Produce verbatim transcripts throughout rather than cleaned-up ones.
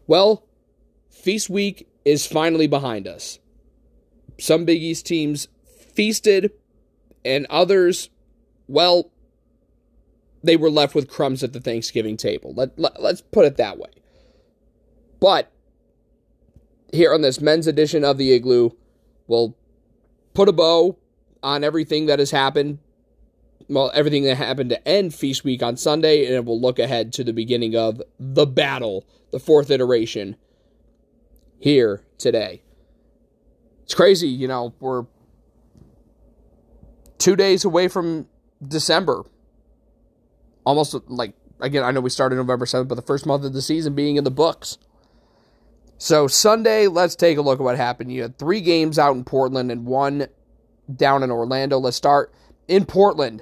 Well, Feast Week is finally behind us. Some Big East teams feasted, and others, well, they were left with crumbs at the Thanksgiving table. Let, let, let's put it that way. But here on this men's edition of the Igloo, we'll put a bow on everything that has happened. Well, everything that happened to end Feast Week on Sunday, and it will look ahead to the beginning of the battle, the fourth iteration, here today. It's crazy, you know, we're two days away from December. Almost like, again, I know we started November seventh, but the first month of the season being in the books. So Sunday, let's take a look at what happened. You had three games out in Portland and one down in Orlando. Let's start in Portland.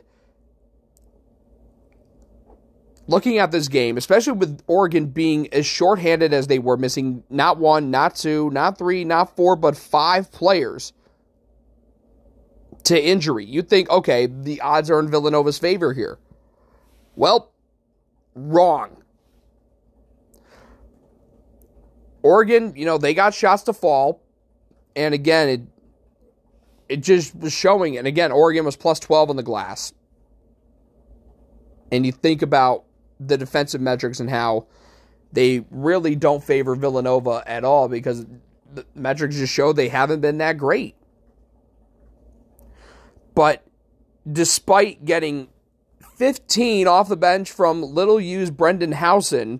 Looking at this game, especially with Oregon being as shorthanded as they were, missing not one, not two, not three, not four, but five players to injury. You'd think, okay, the odds are in Villanova's favor here. Well, wrong. Oregon, you know, they got shots to fall, and again, it it just was showing, and again, Oregon was plus twelve on the glass. And you think about the defensive metrics and how they really don't favor Villanova at all because the metrics just show they haven't been that great. But despite getting fifteen off the bench from Little U's Brendan Howson,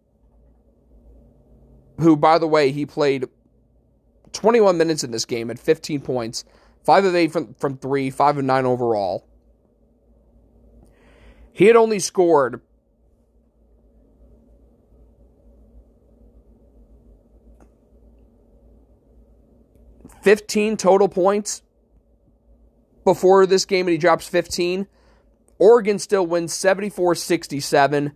who, by the way, he played twenty-one minutes in this game at fifteen points, five of eight from, from three, five of nine overall. He had only scored fifteen total points before this game, and he drops fifteen. Oregon still wins seventy-four sixty-seven.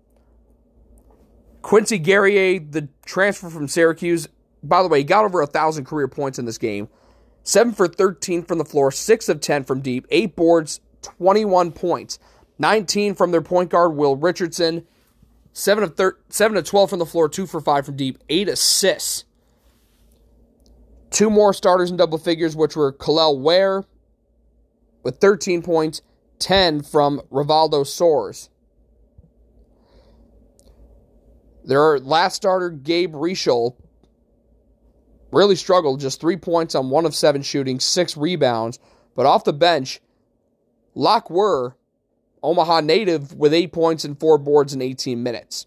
Quincy Guerrier, the transfer from Syracuse, by the way, he got over one thousand career points in this game. seven for thirteen from the floor, six of ten from deep, eight boards, twenty-one points. nineteen from their point guard, Will Richardson. seven of thirteen, seven of twelve from the floor, two for five from deep, eight assists. Two more starters in double figures, which were Kalel Ware with thirteen points, ten from Rivaldo Soares. Their last starter, Gabe Reichel, really struggled, just three points on one of seven shooting, six rebounds. But off the bench, Locke Were, Omaha native, with eight points and four boards in eighteen minutes.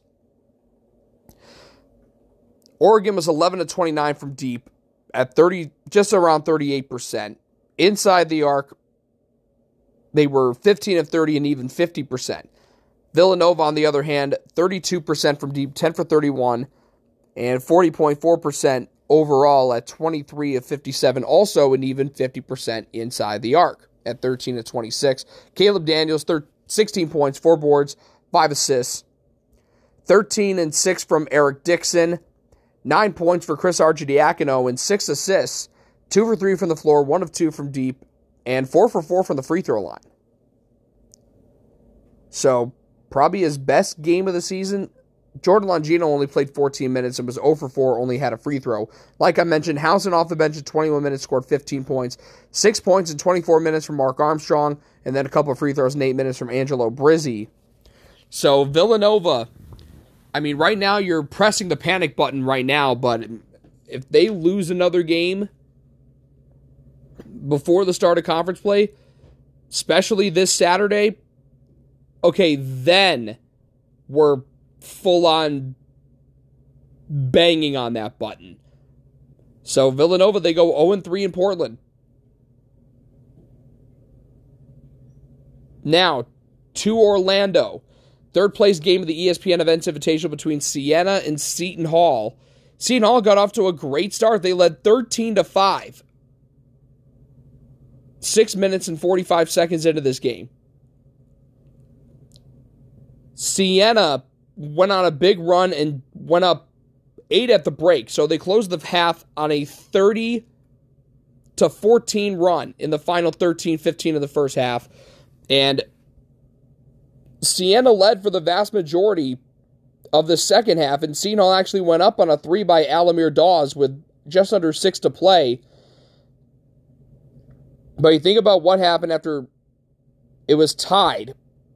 Oregon was eleven of twenty-nine from deep at thirty, just around thirty-eight percent. Inside the arc, they were fifteen of thirty and even fifty percent. Villanova, on the other hand, thirty-two percent from deep, ten for thirty-one, and forty point four percent overall at twenty-three of fifty-seven, also an even fifty percent inside the arc at thirteen of twenty-six. Caleb Daniels, sixteen points, four boards, five assists. thirteen and six from Eric Dixon, nine points for Chris Arcidiacono, and six assists, two for three from the floor, one of two from deep, and four for four from the free throw line. So, probably his best game of the season. Jordan Longino only played fourteen minutes and was zero for four, only had a free throw. Like I mentioned, Howson off the bench at twenty-one minutes, scored fifteen points. six points in twenty-four minutes from Mark Armstrong, and then a couple of free throws in eight minutes from Angelo Brizzi. So, Villanova, I mean, right now you're pressing the panic button right now, but if they lose another game before the start of conference play, especially this Saturday, okay, then we're full-on banging on that button. So Villanova, they go oh and three in Portland. Now, to Orlando. Third place game of the E S P N Events Invitational between Siena and Seton Hall. Seton Hall got off to a great start. They led thirteen to five. Six minutes and forty-five seconds into this game. Siena went on a big run and went up eight at the break. So they closed the half on a thirty to fourteen run in the final thirteen fifteen of the first half. And Siena led for the vast majority of the second half, and Seton Hall actually went up on a three by Alamir Dawes with just under six to play. But you think about what happened after it was tied.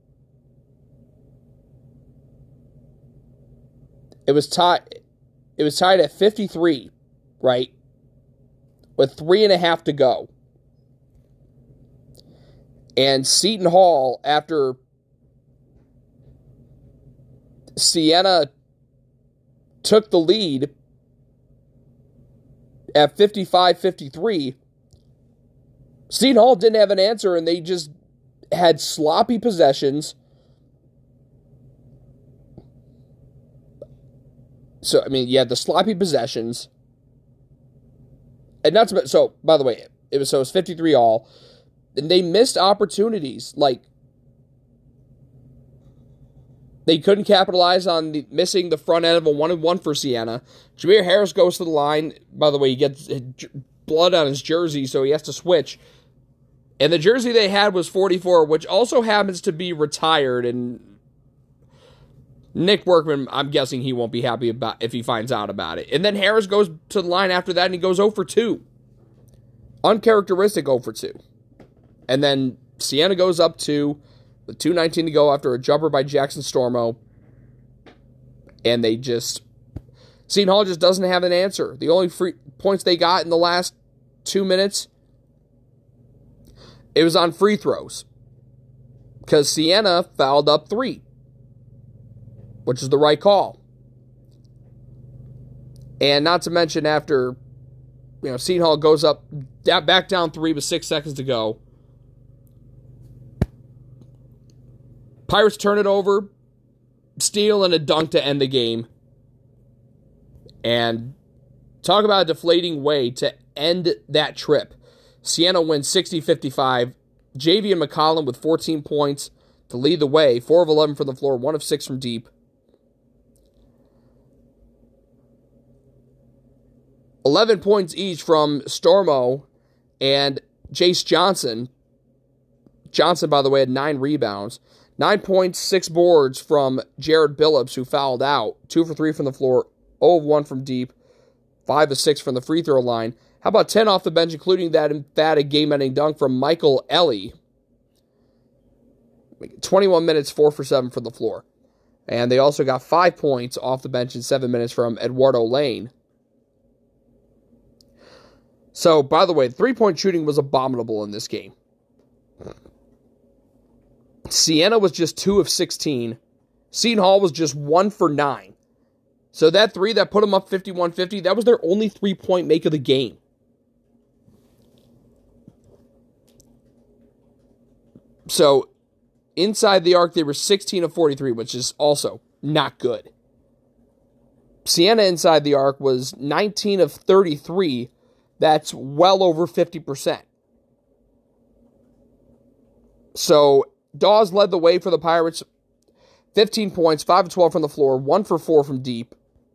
It was tied. It was tied at fifty-three, right? With three and a half to go. And Seton Hall, after Siena took the lead at fifty-five fifty-three, Seton Hall didn't have an answer, and they just had sloppy possessions. So, I mean, you had the sloppy possessions. And not to, so, by the way, it was so it was fifty-three all. And they missed opportunities. Like, they couldn't capitalize on the, missing the front end of a one and one for Siena. Jameer Harris goes to the line. By the way, he gets blood on his jersey, so he has to switch. And the jersey they had was forty-four, which also happens to be retired. And Nick Workman, I'm guessing he won't be happy about if he finds out about it. And then Harris goes to the line after that, and he goes zero for two. Uncharacteristic zero for two. And then Siena goes up two with two nineteen to go after a jumper by Jackson Stormo. And they just... Seton Hall just doesn't have an answer. The only free points they got in the last two minutes, it was on free throws. Because Siena fouled up three, which is the right call. And not to mention after, you know, Seton Hall goes up, back down three with six seconds to go. Pirates turn it over, steal and a dunk to end the game. And talk about a deflating way to end that trip. Siena wins sixty fifty-five. Javian McCollum with fourteen points to lead the way. four of eleven from the floor, one of six from deep. eleven points each from Stormo and Jace Johnson. Johnson, by the way, had nine rebounds. Nine points, six boards from Jared Billups, who fouled out. Two for three from the floor, zero of one from deep, five of six from the free throw line. How about ten off the bench, including that emphatic game-ending dunk from Michael Ellie. twenty-one minutes, four for seven from the floor. And they also got five points off the bench in seven minutes from Eduardo Lane. So, by the way, three-point shooting was abominable in this game. Siena was just two of sixteen. Seton Hall was just one for nine. So that three that put them up fifty-one fifty, that was their only three-point make of the game. So, inside the arc, they were sixteen of forty-three, which is also not good. Siena inside the arc was nineteen of thirty-three. That's well over fifty percent. So, Dawes led the way for the Pirates. fifteen points, five of twelve from the floor, one for four from deep.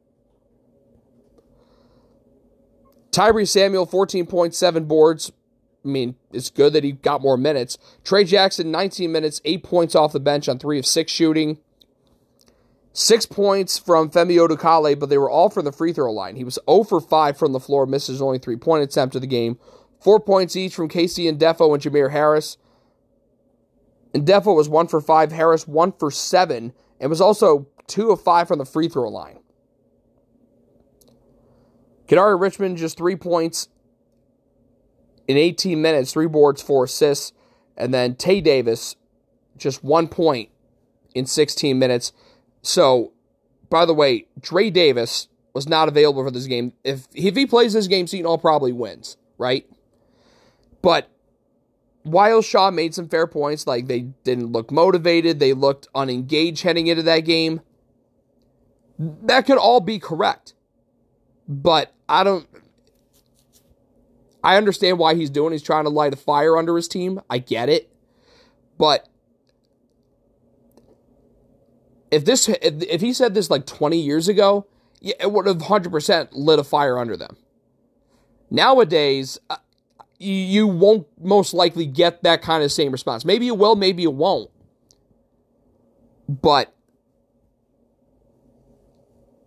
Tyrese Samuel, fourteen points, seven boards. I mean, it's good that he got more minutes. Trey Jackson, nineteen minutes, eight points off the bench on three of six shooting. Six points from Femi Odukale, but they were all from the free throw line. He was zero for five from the floor, missed his only three-point attempt of the game. Four points each from K C Ndefo and Jameer Harris. Ndefo was one for five, Harris one for seven, and was also two of five from the free throw line. Kadari Richmond, just three points in eighteen minutes, three boards, four assists. And then Tay Davis, just one point in sixteen minutes. So, by the way, Dre Davis was not available for this game. If, if he plays this game, Seton Hall probably wins, right? But Wiles Shaw made some fair points, like they didn't look motivated, they looked unengaged heading into that game. That could all be correct. But I don't... I understand why he's doing. He's trying to light a fire under his team. I get it. But if this, if, if he said this like twenty years ago, yeah, it would have one hundred percent lit a fire under them. Nowadays, uh, you, you won't most likely get that kind of same response. Maybe you will, maybe you won't. But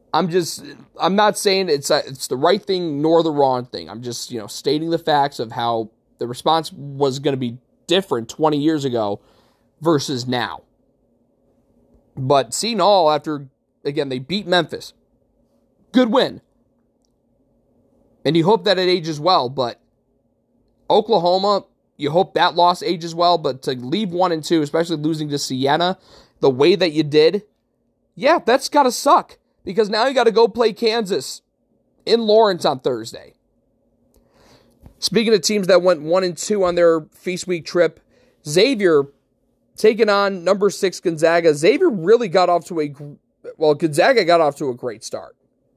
I'm just, I'm not saying it's a, it's the right thing nor the wrong thing. I'm just, you know, stating the facts of how the response was going to be different twenty years ago versus now. But Seton Hall, after, again, they beat Memphis. Good win. And you hope that it ages well, but Oklahoma, you hope that loss ages well, but to leave one and two, especially losing to Siena, the way that you did, yeah, that's got to suck. Because now you got to go play Kansas in Lawrence on Thursday. Speaking of teams that went one and two on their Feast Week trip, Xavier taking on number six Gonzaga. Xavier really got off to a, well, Gonzaga got off to a great start.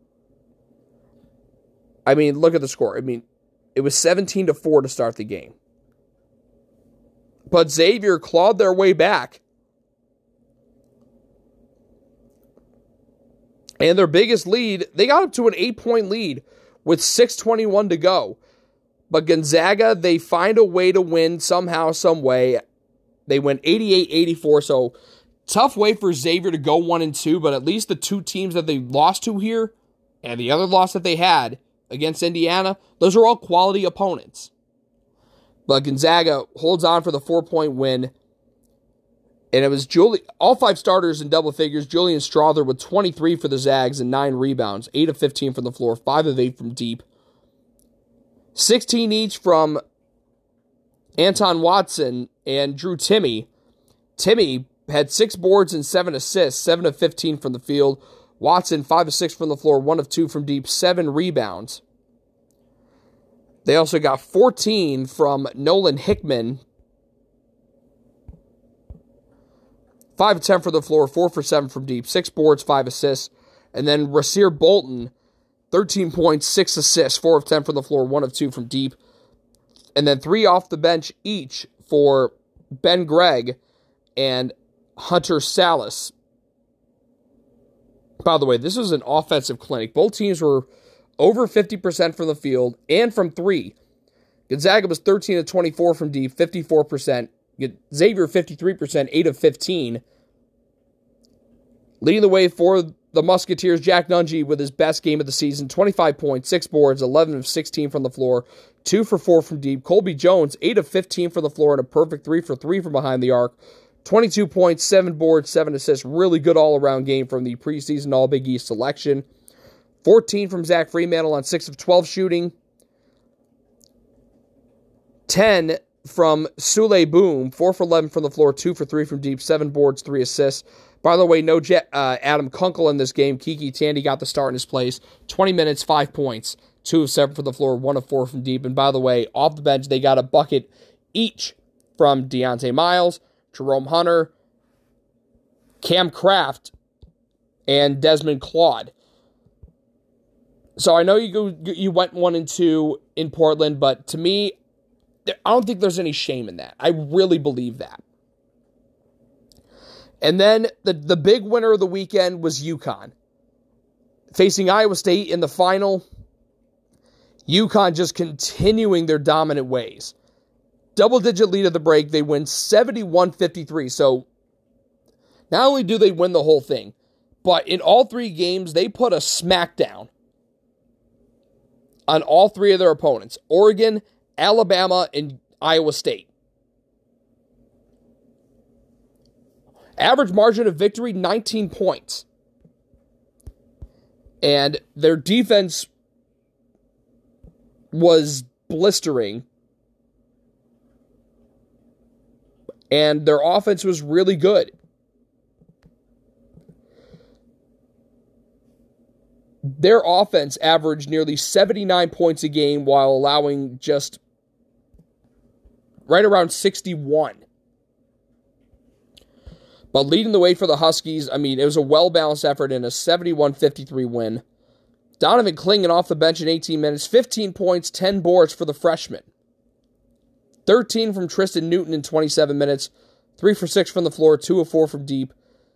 I mean, look at the score. I mean, it was seventeen to four to start the game. But Xavier clawed their way back. And their biggest lead, they got up to an eight-point lead with six twenty-one to go. But Gonzaga, they find a way to win somehow, some way. They win eighty-eight eighty-four, so tough way for Xavier to go one and two, but at least the two teams that they lost to here and the other loss that they had against Indiana, those are all quality opponents. But Gonzaga holds on for the four-point win. And it was Julie, all five starters in double figures. Julian Strother with twenty-three for the Zags and nine rebounds, eight of fifteen from the floor, five of eight from deep. sixteen each from Anton Watson and Drew Timme. Timme had six boards and seven assists, seven of fifteen from the field. Watson, five of six from the floor, one of two from deep, seven rebounds. They also got fourteen from Nolan Hickman, five of ten for the floor, four for seven from deep, six boards, five assists. And then Rasir Bolton, thirteen points, six assists, four of ten from the floor, one of two from deep. And then three off the bench each for Ben Gregg and Hunter Salas. By the way, this was an offensive clinic. Both teams were over fifty percent from the field and from three. Gonzaga was thirteen of twenty-four from deep, fifty-four percent. Xavier, fifty-three percent, eight of fifteen. Leading the way for the Musketeers, Jack Nungy with his best game of the season, twenty-five points, six boards, eleven of sixteen from the floor, two for four from deep. Colby Jones, eight of fifteen from the floor, and a perfect three for three from behind the arc. twenty-two points, seven boards, seven assists. Really good all-around game from the preseason All-Big East selection. fourteen from Zach Freemantle on six of twelve shooting. ten from Sule Boom, four for eleven from the floor, two for three from deep, seven boards, three assists. By the way, no Jet, uh, Adam Kunkel in this game. Kiki Tandy got the start in his place. twenty minutes, five points, two of seven from the floor, one of four from deep. And by the way, off the bench, they got a bucket each from Deontay Miles, Jerome Hunter, Cam Kraft, and Desmond Claude. So I know you go, you went one and two in Portland, but to me, I don't think there's any shame in that. I really believe that. And then the, the big winner of the weekend was UConn. Facing Iowa State in the final, UConn just continuing their dominant ways. Double-digit lead at the break, they win seventy-one fifty-three. So not only do they win the whole thing, but in all three games, they put a smackdown on all three of their opponents. Oregon, Alabama, and Iowa State. Average margin of victory, nineteen points. And their defense was blistering. And their offense was really good. Their offense averaged nearly seventy-nine points a game while allowing just right around sixty-one. But leading the way for the Huskies, I mean, it was a well-balanced effort in a seventy-one fifty-three win. Donovan Clingan off the bench in eighteen minutes, fifteen points, ten boards for the freshman. thirteen from Tristan Newton in twenty-seven minutes, three for six from the floor, two of four from deep.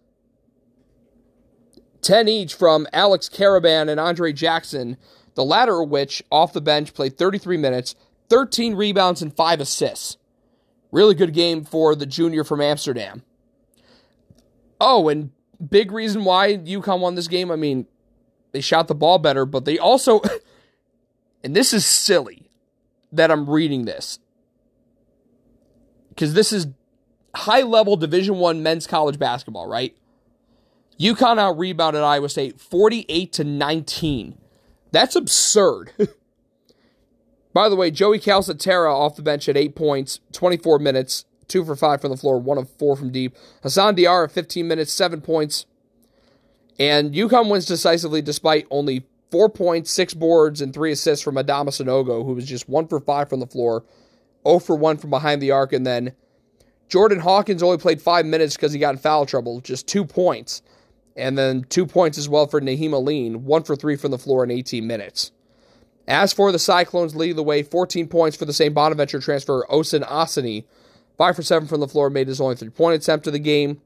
ten each from Alex Caravan and Andre Jackson, the latter of which, off the bench, played thirty-three minutes, thirteen rebounds, and five assists. Really good game for the junior from Amsterdam. Oh, and big reason why UConn won this game, I mean, They shot the ball better, but they also, and this is silly that I'm reading this, because this is high-level Division One men's college basketball, right? UConn out-rebounded Iowa State forty-eight to nineteen. That's absurd. By the way, Joey Calcaterra off the bench at eight points, twenty-four minutes, two for five from the floor, one of four from deep. Hassan Diarra, fifteen minutes, seven points. And UConn wins decisively despite only four points, six boards, and three assists from Adama Sanogo, who was just one for five from the floor, zero for one from behind the arc. And then Jordan Hawkins only played five minutes because he got in foul trouble, just two points. And then two points as well for Naheem Aline, one for three from the floor in eighteen minutes. As for the Cyclones leading the way, fourteen points for the Saint Bonaventure transfer, Osin Asani, five for seven from the floor, made his only three-point attempt of the game.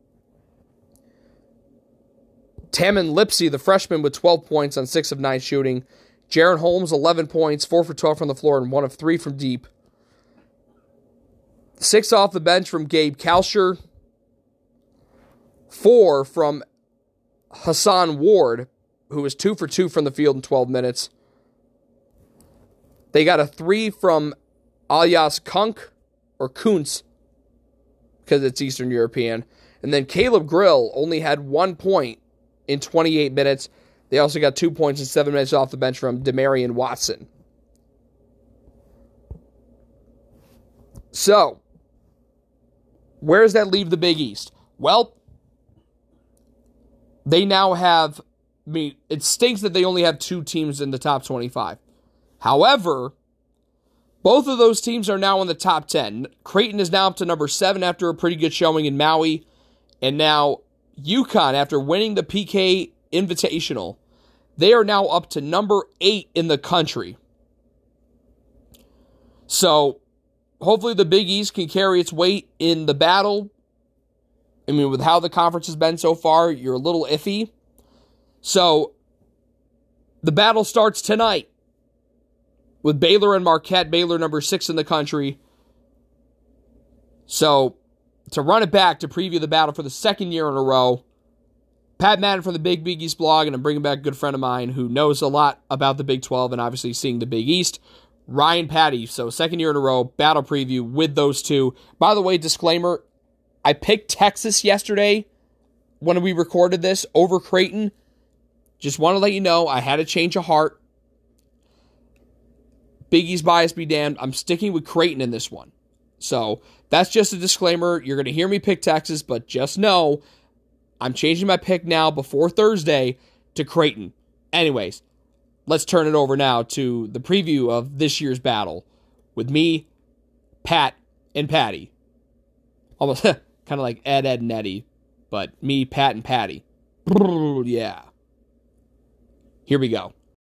Tamin Lipsey, the freshman, with twelve points on six of nine shooting. Jaron Holmes, eleven points, four for twelve from the floor, and one of three from deep. Six off the bench from Gabe Kalsher. Four from Hassan Ward, who was two for two from the field in twelve minutes. They got a three from Alyas Kunk, or Kuntz, because it's Eastern European. And then Caleb Grill only had one point in twenty-eight minutes. They also got two points in seven minutes off the bench from Demarion Watson. So, where does that leave the Big East? Well, they now have, I mean, it stinks that they only have two teams in the top twenty-five. However, both of those teams are now in the top ten. Creighton is now up to number seven after a pretty good showing in Maui. And now UConn, after winning the P K Invitational, they are now up to number eight in the country. So, hopefully the Big East can carry its weight in the battle. I mean, with how the conference has been so far, you're a little iffy. So, the battle starts tonight with Baylor and Marquette. Baylor number six in the country. So, to run it back to preview the battle for the second year in a row, Pat Madden from the Big Big East blog, and I'm bringing back a good friend of mine who knows a lot about the Big twelve and obviously seeing the Big East, Ryan Patty. So, second year in a row, battle preview with those two. By the way, disclaimer, I picked Texas yesterday when we recorded this over Creighton. Just want to let you know, I had a change of heart. Big East bias be damned. I'm sticking with Creighton in this one. So, that's just a disclaimer. You're going to hear me pick Texas, but just know I'm changing my pick now before Thursday to Creighton. Anyways, let's turn it over now to the preview of this year's battle with me, Pat, and Patty. Almost kind of like Ed, Ed, and Eddie, but me, Pat, and Patty. Yeah. Here we go.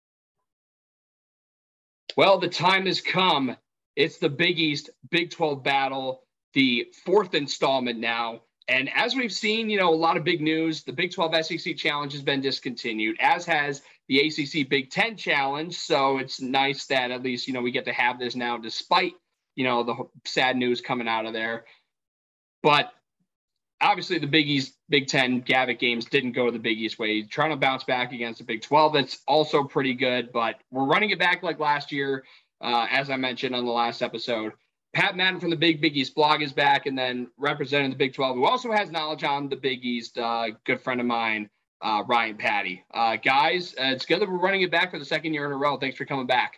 Well, the time has come. It's the Big East Big twelve battle, the fourth installment now. And as we've seen, you know, a lot of big news. The Big twelve S E C Challenge has been discontinued, as has the A C C Big Ten Challenge. So it's nice that at least, you know, we get to have this now, despite, you know, the sad news coming out of there. But obviously the Big East Big Ten Gavitt games didn't go the Big East way. Trying to bounce back against the Big twelve, that's also pretty good. But we're running it back like last year, uh, as I mentioned on the last episode. Pat Madden from the Big Big East blog is back, and then representing the Big twelve, who also has knowledge on the Big East, uh, good friend of mine, uh, Ryan Patty. Uh, guys, uh, it's good that we're running it back for the second year in a row. Thanks for coming back.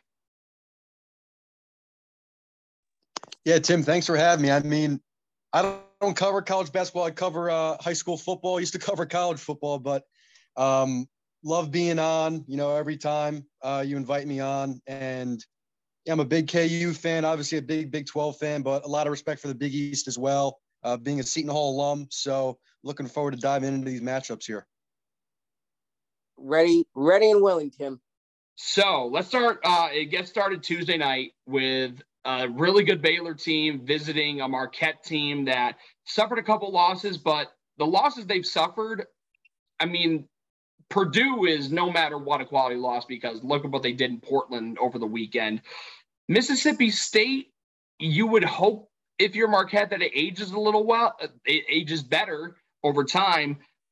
Yeah, Tim, thanks for having me. I mean, I don't, don't cover college basketball. I cover uh, high school football. I used to cover college football, but um, love being on, you know, every time uh, you invite me on. And yeah, I'm a big K U fan, obviously a big Big twelve fan, but a lot of respect for the Big East as well, uh, being a Seton Hall alum. So looking forward to diving into these matchups here. Ready, ready and willing, Tim. So let's start. Uh, it gets started Tuesday night with a really good Baylor team visiting a Marquette team that suffered a couple losses, but the losses they've suffered, I mean, Purdue is no matter what a quality loss, because look at what they did in Portland over the weekend. Mississippi State, you would hope if you're Marquette that it ages a little well, it ages better over time.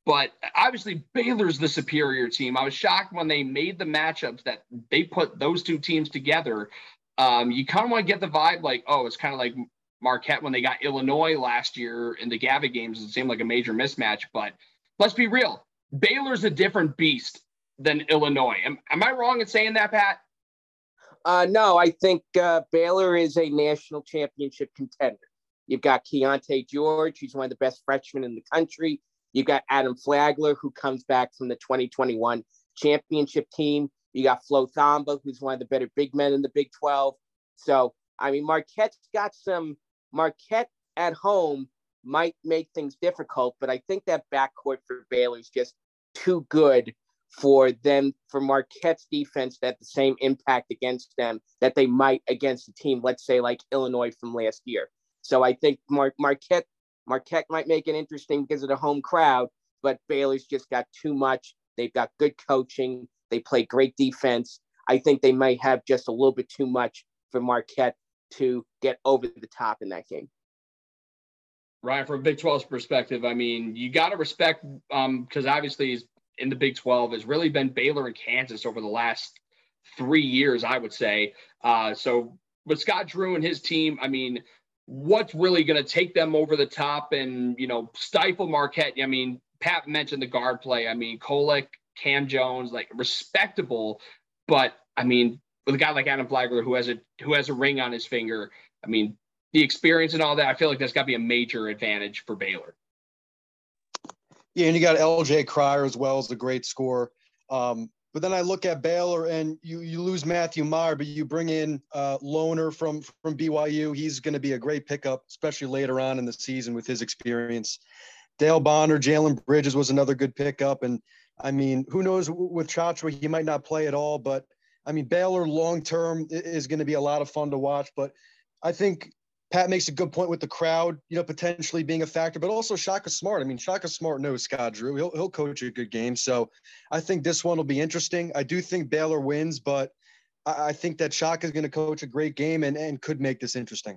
But obviously, Baylor's the superior team. I was shocked when they made the matchups that they put those two teams together. Um, you kind of want to get the vibe like, oh, it's kind of like Marquette when they got Illinois last year in the Gavitt games. It seemed like a major mismatch. But let's be real. Baylor's a different beast than Illinois. Am, am I wrong in saying that, Pat? Uh, no, I think uh, Baylor is a national championship contender. You've got Keontae George. He's one of the best freshmen in the country. You got Adam Flagler, who comes back from the twenty twenty-one championship team. You got Flo Thamba, who's one of the better big men in the Big twelve. So, I mean, Marquette's got some – Marquette at home might make things difficult, but I think that backcourt for Baylor is just too good for them, for Marquette's defense to have the same impact against them that they might against a team, let's say, like Illinois from last year. So I think Mar- Marquette Marquette might make it interesting because of the home crowd, but Baylor's just got too much. They've got good coaching. They play great defense. I think they might have just a little bit too much for Marquette to get over the top in that game. Ryan, from a Big twelve's perspective, I mean, you got to respect um, because obviously in the Big twelve has really been Baylor and Kansas over the last three years, I would say. Uh, so with Scott Drew and his team, I mean, what's really going to take them over the top and, you know, stifle Marquette? I mean, Pat mentioned the guard play. I mean, Kolek, Cam Jones, like respectable, but I mean, with a guy like Adam Flagler who has a who has a ring on his finger, I mean, the experience and all that, I feel like that's got to be a major advantage for Baylor. Yeah, and you got L J Cryer as well as a great scorer. Um, But then I look at Baylor and you you lose Matthew Meyer, but you bring in uh, Lohner from from B Y U. He's going to be a great pickup, especially later on in the season with his experience. Dale Bonner, Jalen Bridges was another good pickup. And, I mean, who knows with Chachua, he might not play at all. But, I mean, Baylor long-term is going to be a lot of fun to watch. But I think Pat makes a good point with the crowd, you know, potentially being a factor, but also Shaka Smart. I mean, Shaka Smart knows Scott Drew. He'll, he'll coach a good game. So I think this one will be interesting. I do think Baylor wins, but I, I think that Shaka is going to coach a great game and, and could make this interesting.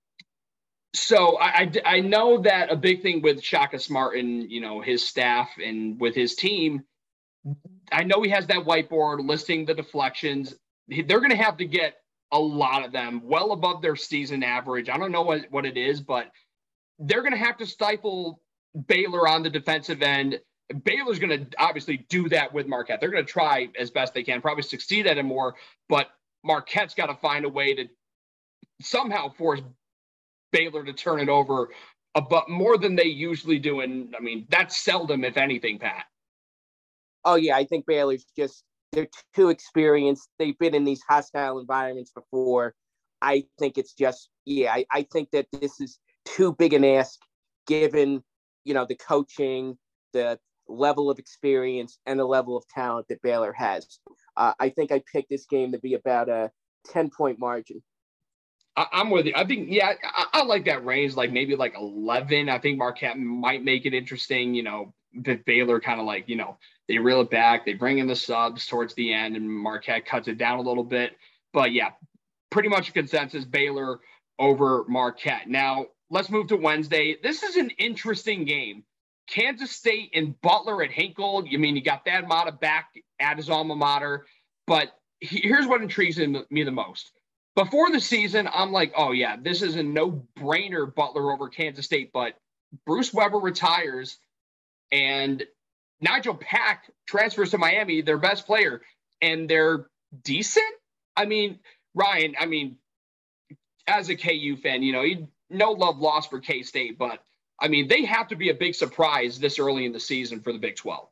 So I, I, I know that a big thing with Shaka Smart and, you know, his staff and with his team, I know he has that whiteboard listing the deflections. They're going to have to get a lot of them well above their season average. I don't know what, what it is, but they're going to have to stifle Baylor on the defensive end. Baylor's going to obviously do that with Marquette. They're going to try as best they can, probably succeed at it more, but Marquette's got to find a way to somehow force Baylor to turn it over, uh, but more than they usually do. And I mean, that's seldom, if anything, Pat. Oh, yeah, I think Baylor's just, they're too experienced. They've been in these hostile environments before. I think it's just, yeah, I, I think that this is too big an ask given, you know, the coaching, the level of experience, and the level of talent that Baylor has. Uh, I think I picked this game to be about a ten-point margin. I, I'm with you. I think, yeah, I, I like that range, like maybe like eleven. I think Marquette might make it interesting, you know, that Baylor kind of like, you know, they reel it back. They bring in the subs towards the end, and Marquette cuts it down a little bit. But, yeah, pretty much a consensus, Baylor over Marquette. Now, let's move to Wednesday. This is an interesting game. Kansas State and Butler at Hinkle. You mean you got Thad Matta back at his alma mater. But here's what intrigues me the most. Before the season, I'm like, oh, yeah, this is a no-brainer Butler over Kansas State. But Bruce Weber retires, and Nigel Pack transfers to Miami, their best player, and they're decent? I mean, Ryan, I mean, as a K U fan, you know, no love lost for K-State, but, I mean, they have to be a big surprise this early in the season for the Big twelve.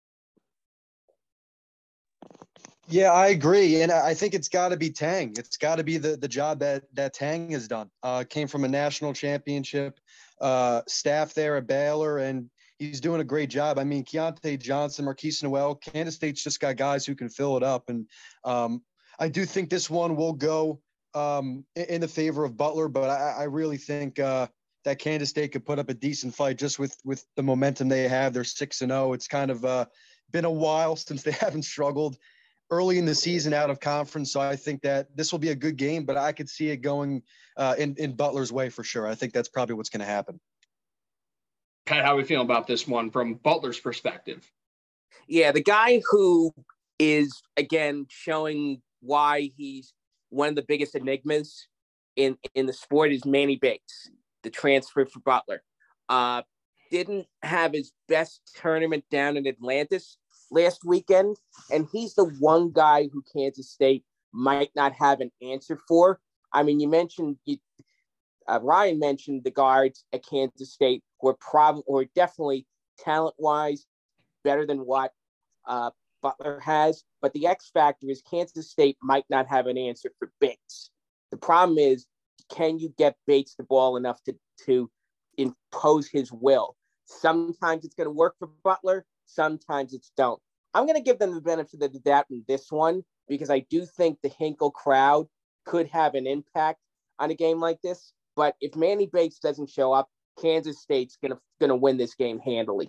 Yeah, I agree. And I think it's got to be Tang. It's got to be the, the job that, that Tang has done. Uh, came from a national championship uh, staff there at Baylor, and he's doing a great job. I mean, Keontae Johnson, Marquise Noel, Kansas State's just got guys who can fill it up. And um, I do think this one will go um, in the favor of Butler, but I, I really think uh, that Kansas State could put up a decent fight just with, with the momentum they have. They're six and oh. It's kind of uh, been a while since they haven't struggled early in the season out of conference. So I think that this will be a good game, but I could see it going uh, in, in Butler's way for sure. I think that's probably what's going to happen. Pat, how are we feeling about this one from Butler's perspective? Yeah, the guy who is, again, showing why he's one of the biggest enigmas in, in the sport is Manny Bates, the transfer for Butler. Uh, didn't have his best tournament down in Atlantis last weekend, and he's the one guy who Kansas State might not have an answer for. I mean, you mentioned you, uh, Ryan mentioned the guards at Kansas State were probably or definitely talent-wise better than what uh, Butler has, but the X factor is Kansas State might not have an answer for Bates. The problem is, can you get Bates the ball enough to to impose his will? Sometimes it's going to work for Butler, sometimes it's don't. I'm going to give them the benefit of the doubt in this one because I do think the Hinkle crowd could have an impact on a game like this. But if Manny Bates doesn't show up, Kansas State's going to going to win this game handily.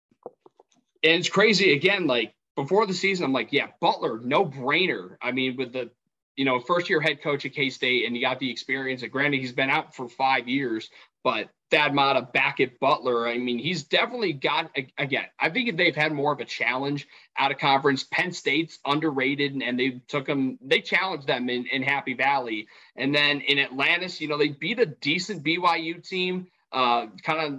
And it's crazy again. Like before the season, I'm like, yeah, Butler, no brainer. I mean, with the you know first year head coach at K-State, and you got the experience. And granted, he's been out for five years, but Thad Matta back at Butler. I mean, he's definitely got, again, I think they've had more of a challenge out of conference. Penn State's underrated, and they took them, they challenged them in, in Happy Valley. And then in Atlantis, you know, they beat a decent B Y U team, uh, kind of,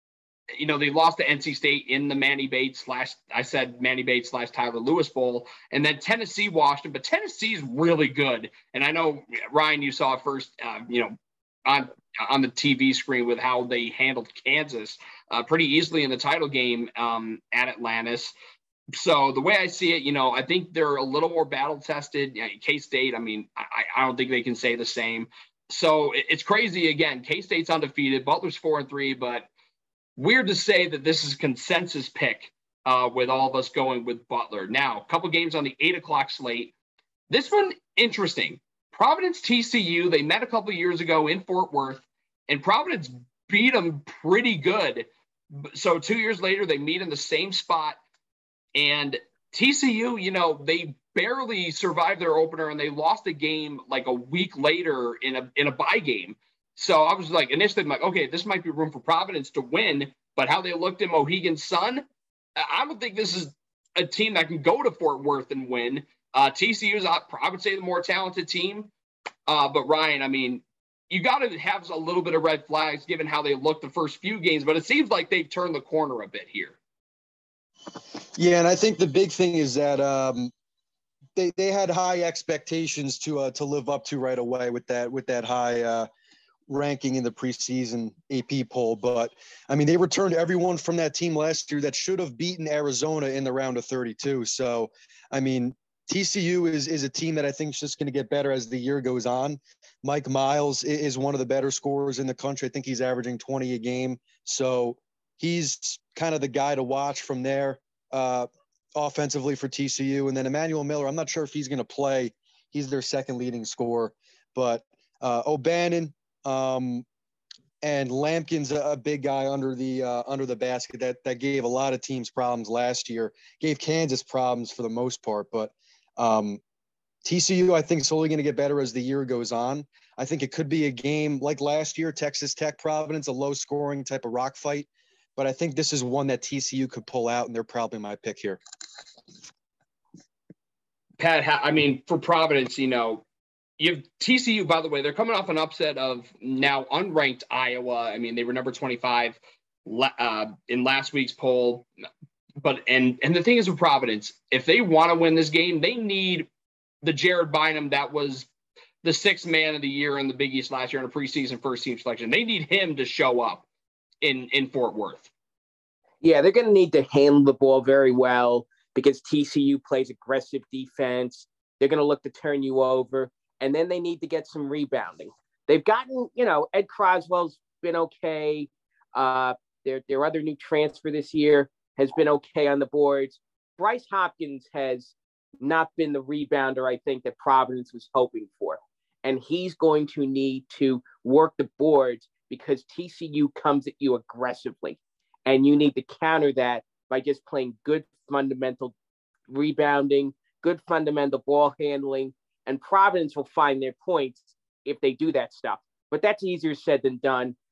you know, they lost to N C State in the Manny Bates slash, I said Manny Bates slash Tyler Lewis Bowl. And then Tennessee washed them, but Tennessee's really good. And I know, Ryan, you saw it first, uh, you know, on on the T V screen with how they handled Kansas uh, pretty easily in the title game um, at Atlantis. So the way I see it, you know, I think they're a little more battle tested. You know, K-State, I mean, I, I don't think they can say the same. So it, it's crazy. Again, K-State's undefeated. Butler's four and three, but weird to say that this is a consensus pick uh, with all of us going with Butler. Now, a couple games on the eight o'clock slate. This one, interesting. Providence T C U, they met a couple years ago in Fort Worth, and Providence beat them pretty good. So two years later, they meet in the same spot. And T C U, you know, they barely survived their opener, and they lost a game like a week later in a in a bye game. So I was like, initially, I'm like, okay, this might be room for Providence to win. But how they looked in Mohegan Sun, I don't think this is a team that can go to Fort Worth and win. Uh, T C U is, I would say, the more talented team. Uh, but, Ryan, I mean, you got to have a little bit of red flags given how they looked the first few games. But it seems like they've turned the corner a bit here. Yeah, and I think the big thing is that um, they they had high expectations to uh, to live up to right away with that with that high uh, ranking in the preseason A P poll. But, I mean, they returned everyone from that team last year that should have beaten Arizona in the round of thirty-two. So, I mean, T C U is is a team that I think is just going to get better as the year goes on. Mike Miles is one of the better scorers in the country. I think he's averaging twenty a game. So he's kind of the guy to watch from there uh, offensively for T C U. And then Emmanuel Miller, I'm not sure if he's going to play. He's their second leading scorer. But uh, O'Bannon um, and Lampkin's a, a big guy under the uh, under the basket that that gave a lot of teams problems last year. Gave Kansas problems for the most part, but Um, T C U, I think, is only going to get better as the year goes on. I think it could be a game like last year, Texas Tech, Providence, a low-scoring type of rock fight. But I think this is one that T C U could pull out, and they're probably my pick here. Pat, I mean, for Providence, you know, you have T C U, by the way, they're coming off an upset of now unranked Iowa. I mean, they were number twenty-five uh, in last week's poll. But and and the thing is with Providence, if they want to win this game, they need the Jared Bynum that was the sixth man of the year in the Big East last year in a preseason first team selection. They need him to show up in, in Fort Worth. Yeah, they're going to need to handle the ball very well because T C U plays aggressive defense. They're going to look to turn you over, and then they need to get some rebounding. They've gotten, you know, Ed Croswell's been okay. Uh, their their other new transfer this year has been okay on the boards. Bryce Hopkins has not been the rebounder I think that Providence was hoping for. And he's going to need to work the boards because T C U comes at you aggressively. And you need to counter that by just playing good fundamental rebounding, good fundamental ball handling, and Providence will find their points if they do that stuff. But that's easier said than done.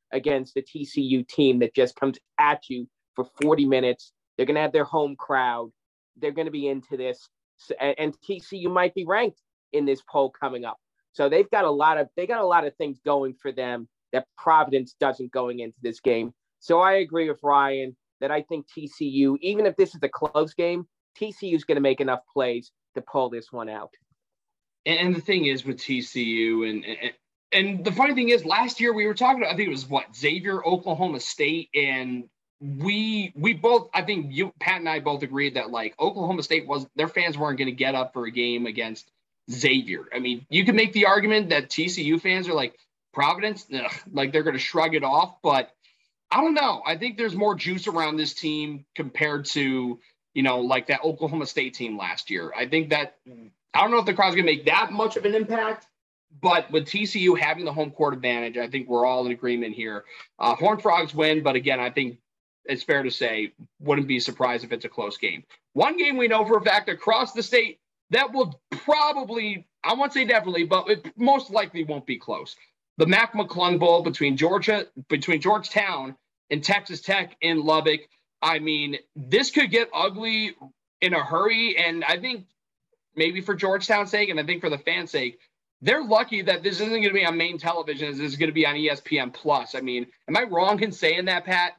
against the T C U team that just comes at you for forty minutes. They're going to have their home crowd. They're going to be into this. And, and T C U might be ranked in this poll coming up. So they've got a lot of they got a lot of things going for them that Providence doesn't going into this game. So I agree with Ryan that I think T C U, even if this is a close game, T C U is going to make enough plays to pull this one out. And the thing is with T C U, and, and and the funny thing is, last year we were talking about, I think it was what, Xavier, Oklahoma State, and we we both, I think you, Pat and I both agreed that like Oklahoma State was, their fans weren't going to get up for a game against Xavier. I mean, you can make the argument that T C U fans are like, Providence, ugh, like they're going to shrug it off, but I don't know. I think there's more juice around this team compared to, you know, like that Oklahoma State team last year. I think that, I don't know if the crowd's going to make that much of an impact, but with T C U having the home court advantage, I think we're all in agreement here. Uh, Horned Frogs win, but again, I think it's fair to say, wouldn't be surprised if it's a close game. One game we know for a fact across the state that will probably, I won't say definitely, but it most likely won't be close. The Mac McClung Bowl between Georgia, between Georgetown and Texas Tech in Lubbock. I mean, this could get ugly in a hurry, and I think maybe for Georgetown's sake, and I think for the fans' sake, they're lucky that this isn't going to be on main television. This is going to be on E S P N Plus. I mean, am I wrong in saying that, Pat?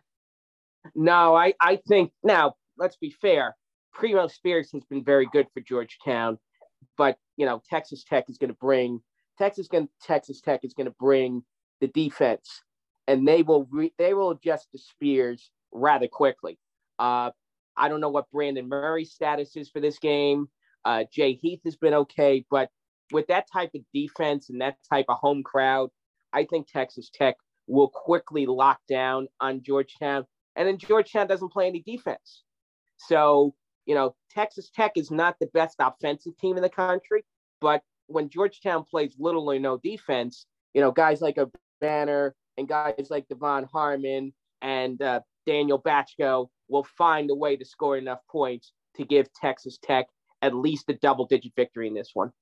No, I, I think, now, let's be fair. Primo Spears has been very good for Georgetown, but, you know, Texas Tech is going to bring, Texas, Texas Tech is going to bring the defense, and they will, re, they will adjust to Spears rather quickly. Uh, I don't know what Brandon Murray's status is for this game. Uh, Jay Heath has been okay, but with that type of defense and that type of home crowd, I think Texas Tech will quickly lock down on Georgetown. And then Georgetown doesn't play any defense. So, you know, Texas Tech is not the best offensive team in the country, but when Georgetown plays little or no defense, you know, guys like a Banner and guys like Devon Harmon and uh, Daniel Batchko will find a way to score enough points to give Texas Tech at least a double-digit victory in this one.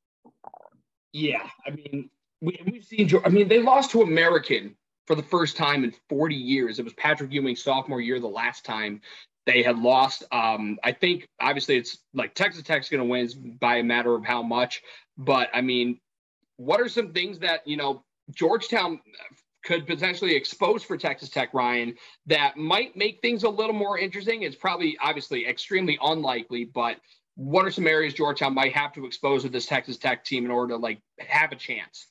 Yeah, I mean, we, we've seen, I mean, they lost to American for the first time in forty years. It was Patrick Ewing's sophomore year the last time they had lost. Um, I think, obviously, it's like Texas Tech's going to win by a matter of how much. But, I mean, what are some things that, you know, Georgetown could potentially expose for Texas Tech, Ryan, that might make things a little more interesting? It's probably, obviously, extremely unlikely, but what are some areas Georgetown might have to expose with this Texas Tech team in order to, like, have a chance?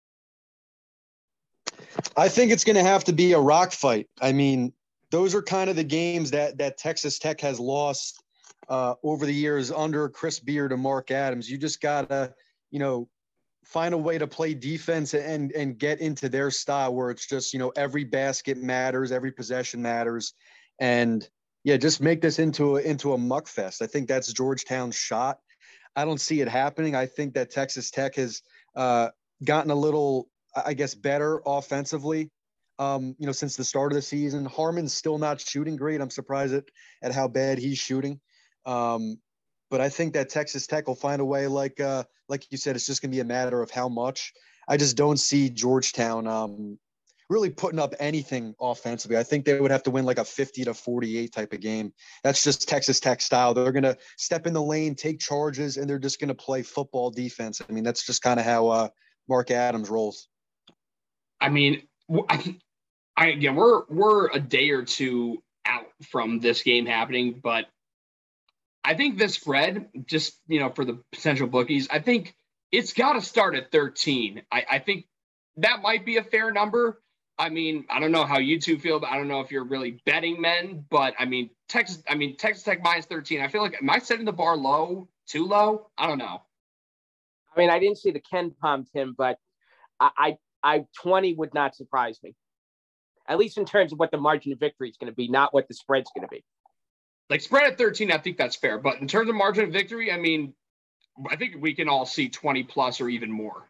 I think it's going to have to be a rock fight. I mean, those are kind of the games that that Texas Tech has lost uh, over the years under Chris Beard and Mark Adams. You just got to, you know, find a way to play defense and and get into their style where it's just, you know, every basket matters, every possession matters. And, yeah, just make this into a, into a muck fest. I think that's Georgetown's shot. I don't see it happening. I think that Texas Tech has uh, gotten a little, I guess, better offensively, um, you know, since the start of the season. Harmon's still not shooting great. I'm surprised at, at how bad he's shooting. Um, but I think that Texas Tech will find a way, like uh, like you said, it's just going to be a matter of how much. I just don't see Georgetown um, really putting up anything offensively. I think they would have to win like a fifty to forty-eight type of game. That's just Texas Tech style. They're going to step in the lane, take charges, and they're just going to play football defense. I mean, that's just kind of how uh, Mark Adams rolls. I mean, I, I again, we're we're a day or two out from this game happening, but I think this spread, just, you know, for the potential bookies, I think it's got to start at thirteen. I, I think that might be a fair number. I mean, I don't know how you two feel, but I don't know if you're really betting men. But I mean, Texas, I mean, Texas Tech minus thirteen. I feel like, am I setting the bar low, too low? I don't know. I mean, I didn't see the Ken Palm, Tim, but I, I I twenty would not surprise me, at least in terms of what the margin of victory is going to be, not what the spread's going to be. Like spread at thirteen, I think that's fair. But in terms of margin of victory, I mean, I think we can all see twenty plus or even more.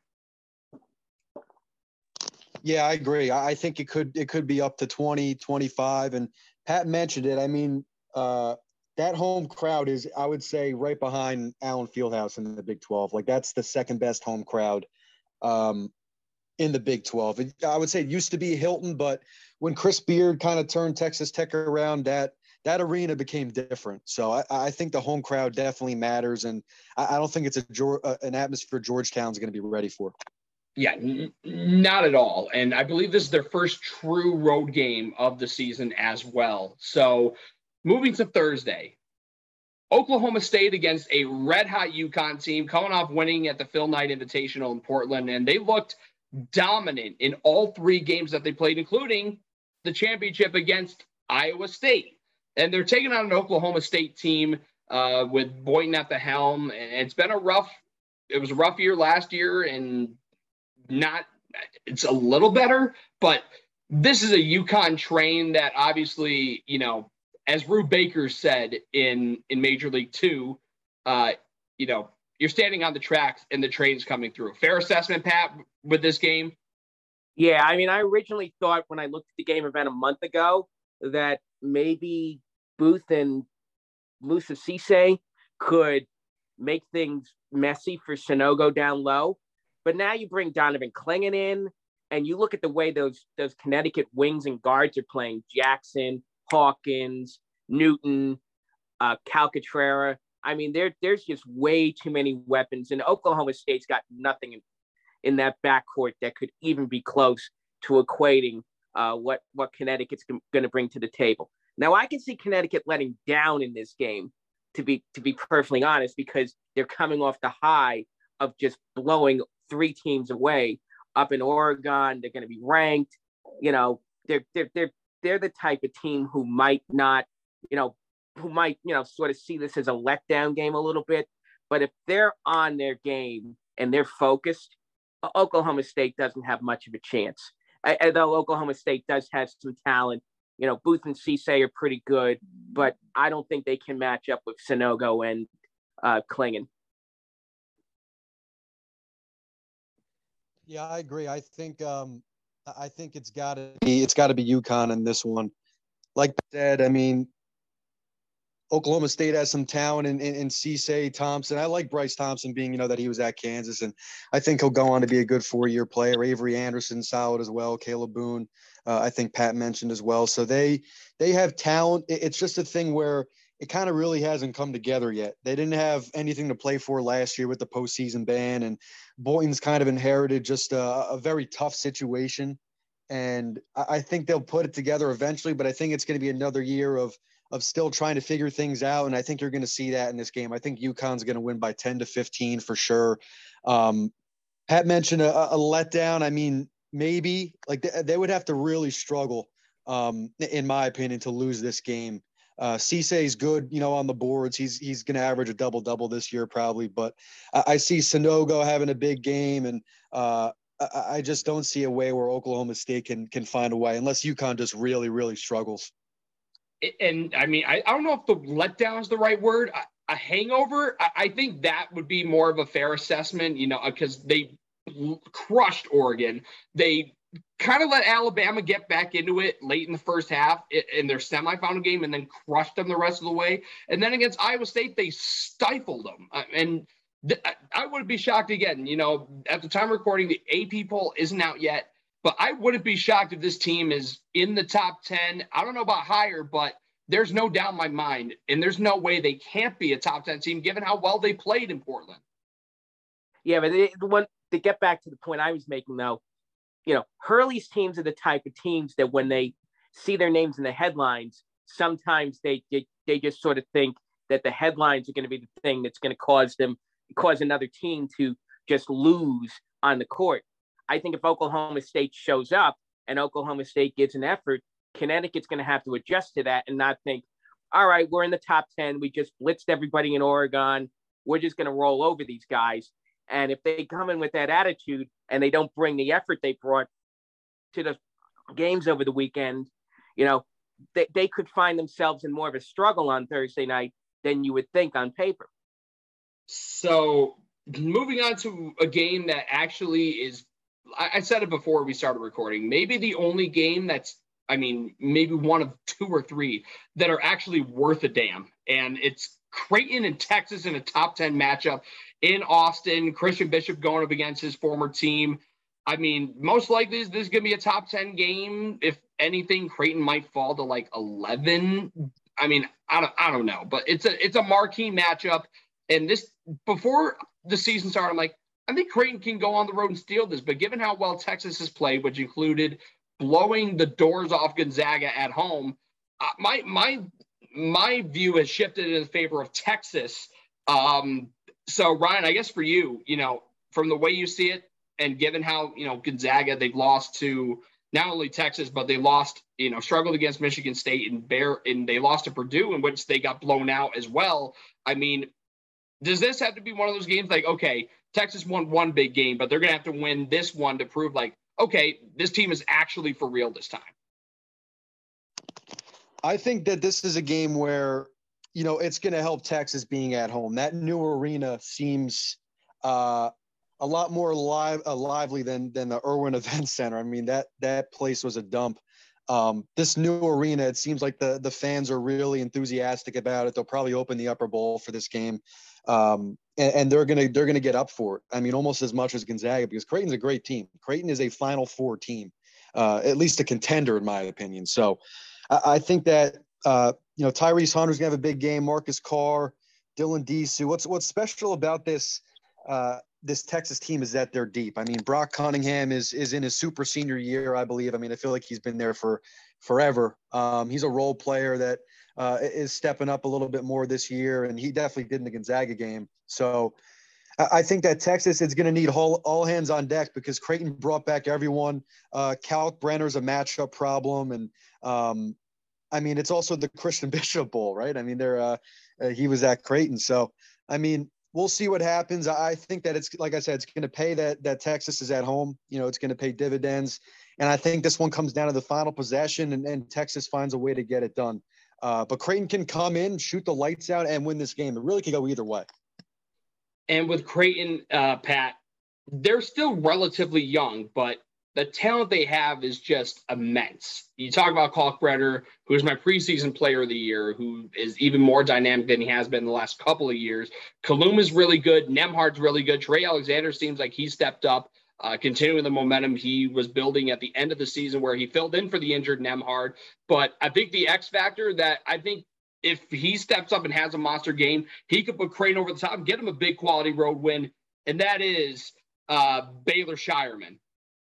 Yeah, I agree. I think it could it could be up to twenty, twenty-five. And Pat mentioned it. I mean, uh, that home crowd is, I would say, right behind Allen Fieldhouse in the Big twelve. Like, that's the second best home crowd um, in the Big twelve. It, I would say it used to be Hilton, but when Chris Beard kind of turned Texas Tech around, that that arena became different. So I, I think the home crowd definitely matters, and I, I don't think it's a an atmosphere Georgetown's going to be ready for. Yeah, n- not at all. And I believe this is their first true road game of the season as well. So moving to Thursday, Oklahoma State against a red-hot UConn team coming off winning at the Phil Knight Invitational in Portland, and they looked dominant in all three games that they played, including the championship against Iowa State. And they're taking on an Oklahoma State team uh, with Boynton at the helm. And it's been a rough, it was a rough year last year, and not, it's a little better, but this is a UConn train that obviously, you know, as Rube Baker said in, in Major League Two, uh, you know, you're standing on the tracks and the train's coming through. Fair assessment, Pat, with this game? Yeah, I mean, I originally thought when I looked at the game event a month ago that maybe Booth and Musa Cisse could make things messy for Sanogo down low. But now you bring Donovan Clingan in, and you look at the way those those Connecticut wings and guards are playing. Jackson, Hawkins, Newton, uh, Calcaterra. I mean, there there's just way too many weapons, and Oklahoma State's got nothing in, in that backcourt that could even be close to equating uh, what what Connecticut's going to bring to the table. Now, I can see Connecticut letting down in this game, to be to be perfectly honest, because they're coming off the high of just blowing three teams away up in Oregon. They're going to be ranked. You know, they're they're they're they're the type of team who might not, you know, who might, you know, sort of see this as a letdown game a little bit. But if they're on their game and they're focused, Oklahoma State doesn't have much of a chance. Although Oklahoma State does have some talent, you know, Booth and Cisse are pretty good, but I don't think they can match up with Sanogo and uh, Clingan. Yeah, I agree. I think um, I think it's got to be it's got to be UConn in this one. Like I said, I mean, Oklahoma State has some talent in, in, in Cisse, Thompson. I like Bryce Thompson being, you know, that he was at Kansas, and I think he'll go on to be a good four-year player. Avery Anderson, solid as well. Caleb Boone, uh, I think Pat mentioned as well. So they they have talent. It's just a thing where it kind of really hasn't come together yet. They didn't have anything to play for last year with the postseason ban, and Boynton's kind of inherited just a, a very tough situation. And I think they'll put it together eventually, but I think it's going to be another year of of still trying to figure things out. And I think you're going to see that in this game. I think UConn's going to win by ten to fifteen for sure. Um, Pat mentioned a, a letdown. I mean, maybe like they, they would have to really struggle, um, in my opinion, to lose this game. Uh, Cisse is good, you know, on the boards. He's he's going to average a double double this year probably, but I, I see Sanogo having a big game, and uh, I, I just don't see a way where Oklahoma State can can find a way unless UConn just really really struggles. And I mean, I, I don't know if the letdown is the right word. A, a hangover, I, I think that would be more of a fair assessment, you know, because they crushed Oregon. They kind of let Alabama get back into it late in the first half in their semifinal game and then crushed them the rest of the way. And then against Iowa State, they stifled them. And th- I wouldn't be shocked again. You know, at the time of recording, the A P poll isn't out yet. But I wouldn't be shocked if this team is in the top ten. I don't know about higher, but there's no doubt in my mind. And there's no way they can't be a top ten team given how well they played in Portland. Yeah, but they, the one to get back to the point I was making, though, you know, Hurley's teams are the type of teams that when they see their names in the headlines, sometimes they they, they just sort of think that the headlines are going to be the thing that's going to cause them, cause another team to just lose on the court. I think if Oklahoma State shows up and Oklahoma State gives an effort, Connecticut's going to have to adjust to that and not think, all right, we're in the top ten. We just blitzed everybody in Oregon. We're just going to roll over these guys. And if they come in with that attitude and they don't bring the effort they brought to the games over the weekend, you know, they, they could find themselves in more of a struggle on Thursday night than you would think on paper. So moving on to a game that actually is, I said it before we started recording, maybe the only game that's, I mean, maybe one of two or three that are actually worth a damn. And it's Creighton and Texas in a top ten matchup in Austin. Christian Bishop going up against his former team. I mean, most likely this is going to be a top ten game. If anything, Creighton might fall to like eleven. I mean, I don't, I don't know, but it's a, it's a marquee matchup. And this, before the season started, I'm like, I think Creighton can go on the road and steal this. But given how well Texas has played, which included blowing the doors off Gonzaga at home, uh, my my my view has shifted in favor of Texas. Um, so Ryan, I guess for you, you know, from the way you see it, and given how, you know, Gonzaga, they've lost to not only Texas, but they lost, you know, struggled against Michigan State and Bear, and they lost to Purdue, in which they got blown out as well. I mean, does this have to be one of those games like, okay, Texas won one big game, but they're going to have to win this one to prove like, okay, this team is actually for real this time? I think that this is a game where, you know, it's going to help Texas being at home. That new arena seems uh, a lot more live, uh, lively than than the Irwin Event Center. I mean, that that place was a dump. Um, this new arena, it seems like the the fans are really enthusiastic about it. They'll probably open the upper bowl for this game, um, and, and they're gonna they're gonna get up for it. I mean, almost as much as Gonzaga, because Creighton's a great team. Creighton is a Final Four team, uh, at least a contender in my opinion. So, I, I think that uh, you know Tyrese Hunter's gonna have a big game. Marcus Carr, Dylan Disu. What's what's special about this? Uh, this Texas team is that they're deep. I mean, Brock Cunningham is is in his super senior year, I believe. I mean, I feel like he's been there for forever. Um, he's a role player that uh, is stepping up a little bit more this year, and he definitely did in the Gonzaga game. So I think that Texas is going to need all, all hands on deck, because Creighton brought back everyone. Uh, Kalkbrenner's a matchup problem, and um, I mean, it's also the Christian Bishop Bowl, right? I mean, they're uh, uh, he was at Creighton, so I mean, we'll see what happens. I think that it's, like I said, it's going to pay that that Texas is at home. You know, it's going to pay dividends. And I think this one comes down to the final possession, and, and Texas finds a way to get it done. Uh, but Creighton can come in, shoot the lights out, and win this game. It really could go either way. And with Creighton, uh, Pat, they're still relatively young, but the talent they have is just immense. You talk about Kalkbrenner, who's my preseason player of the year, who is even more dynamic than he has been the last couple of years. Kaluma's really good. Nembhard's really good. Trey Alexander seems like he stepped up, uh, continuing the momentum he was building at the end of the season, where he filled in for the injured Nembhard. But I think the X factor that I think if he steps up and has a monster game, he could put Creighton over the top and get him a big quality road win, and that is uh, Baylor Shireman.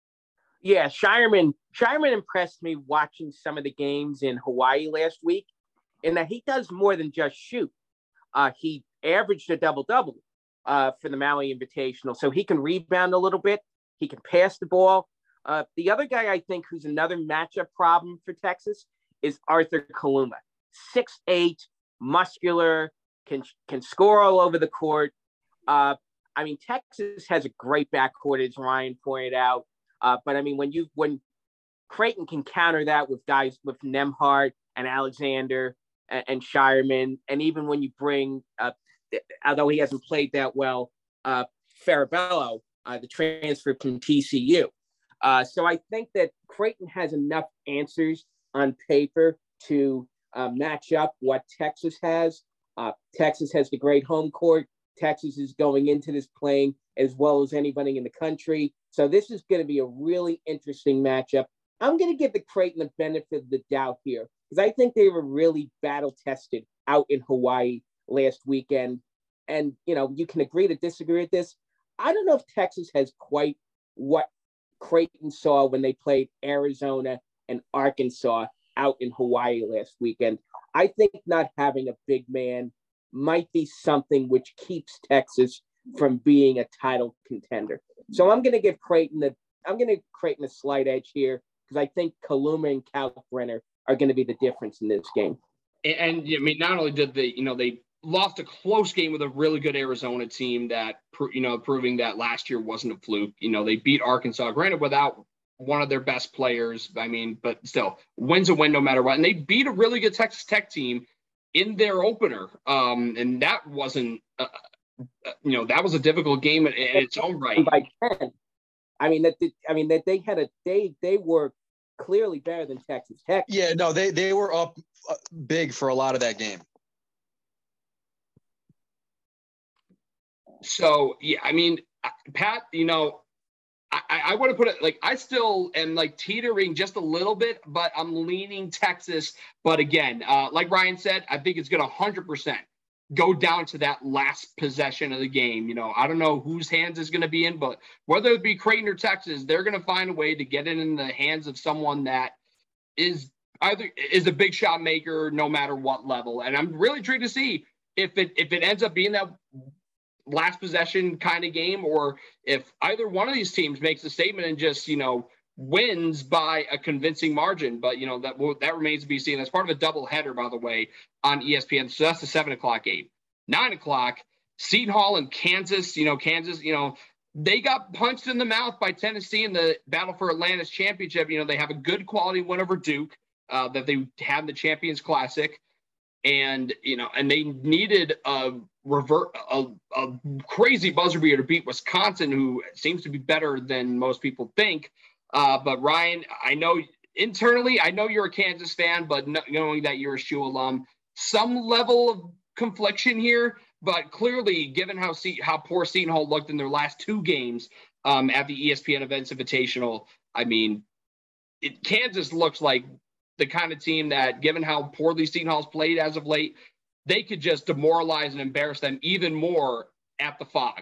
Yeah, Shireman. Shireman impressed me watching some of the games in Hawaii last week, and that he does more than just shoot. Uh, he averaged a double-double uh, for the Maui Invitational, so he can rebound a little bit. He can pass the ball. Uh, the other guy I think who's another matchup problem for Texas is Arthur Kaluma. six eight, muscular, can can score all over the court. Uh, I mean, Texas has a great backcourt, as Ryan pointed out. Uh, but I mean, when you when Creighton can counter that with guys with Nembhard and Alexander and, and Shireman, and even when you bring, uh, although he hasn't played that well, uh, Farabello, uh, the transfer from T C U. Uh, so I think that Creighton has enough answers on paper to uh, match up what Texas has. Uh, Texas has the great home court. Texas is going into this playing as well as anybody in the country. So this is going to be a really interesting matchup. I'm going to give the Creighton the benefit of the doubt here, because I think they were really battle tested out in Hawaii last weekend. And, you know, you can agree to disagree with this. I don't know if Texas has quite what Creighton saw when they played Arizona and Arkansas out in Hawaii last weekend. I think not having a big man might be something which keeps Texas from being a title contender. So I'm going to give Creighton the I'm going to Creighton a slight edge here, because I think Kaluma and Kalkbrenner are going to be the difference in this game. And, and I mean, not only did they, you know, they lost a close game with a really good Arizona team that, you know, proving that last year wasn't a fluke. You know, they beat Arkansas, granted without one of their best players. I mean, but still, wins a win no matter what. And they beat a really good Texas Tech team in their opener. Um, and that wasn't, uh, you know, that was a difficult game in, in its own right. By ten. I mean, that I mean that they had a they they were clearly better than Texas Tech. Yeah, no, they they were up big for a lot of that game. So yeah, I mean, Pat, you know, I, I want to put it like I still am like teetering just a little bit, but I'm leaning Texas. But again, uh, like Ryan said, I think it's going to one hundred percent go down to that last possession of the game. You know, I don't know whose hands is going to be in, but whether it be Creighton or Texas, they're going to find a way to get it in the hands of someone that is either is a big shot maker no matter what level. And I'm really intrigued to see if it if it ends up being that last possession kind of game, or if either one of these teams makes a statement and just, you know, wins by a convincing margin. But, you know, that will, that remains to be seen. That's part of a double header, by the way, on E S P N. So that's the seven o'clock game. Nine o'clock, Seton Hall and Kansas. You know, Kansas, you know, they got punched in the mouth by Tennessee in the Battle for Atlantis championship. You know, they have a good quality win over Duke uh, that they had in the Champions Classic. And, you know, and they needed a revert, a, a crazy buzzer beater to beat Wisconsin, who seems to be better than most people think. Uh, but Ryan, I know internally, I know you're a Kansas fan, but knowing that you're a S U alum, some level of confliction here. But clearly, given how C- how poor Seton Hall looked in their last two games um, at the E S P N Events Invitational, I mean, it, Kansas looks like the kind of team that, given how poorly Seton Hall's played as of late, they could just demoralize and embarrass them even more at the Phog.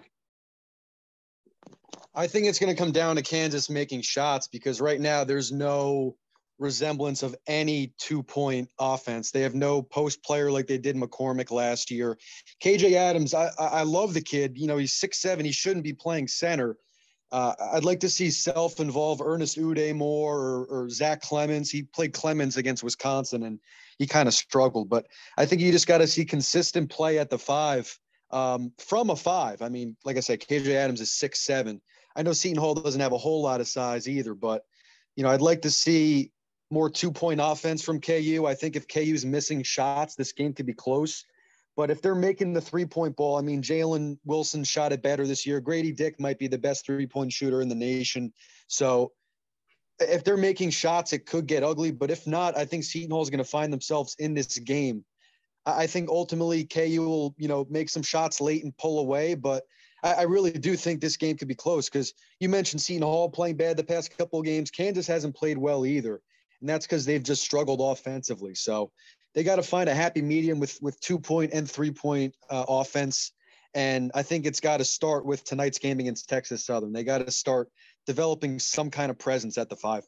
I think it's going to come down to Kansas making shots, because right now there's no resemblance of any two-point offense. They have no post player like they did McCormick last year. K J Adams, I, I love the kid. You know, he's six seven. He shouldn't be playing center. Uh, I'd like to see self-involve Ernest Uday more, or, or Zach Clemens. He played Clemens against Wisconsin, and he kind of struggled. But I think you just got to see consistent play at the five um, from a five. I mean, like I said, K J Adams is six seven. I know Seton Hall doesn't have a whole lot of size either, but, you know, I'd like to see more two-point offense from K U. I think if K U's missing shots, this game could be close. But if they're making the three-point ball, I mean, Jalen Wilson shot it better this year. Grady Dick might be the best three-point shooter in the nation. So if they're making shots, it could get ugly. But if not, I think Seton Hall is going to find themselves in this game. I think ultimately K U will, you know, make some shots late and pull away. But I, I really do think this game could be close, because you mentioned Seton Hall playing bad the past couple of games. Kansas hasn't played well either, and that's because they've just struggled offensively. So they got to find a happy medium with with two-point and three-point uh, offense. And I think it's got to start with tonight's game against Texas Southern. They got to start developing some kind of presence at the five.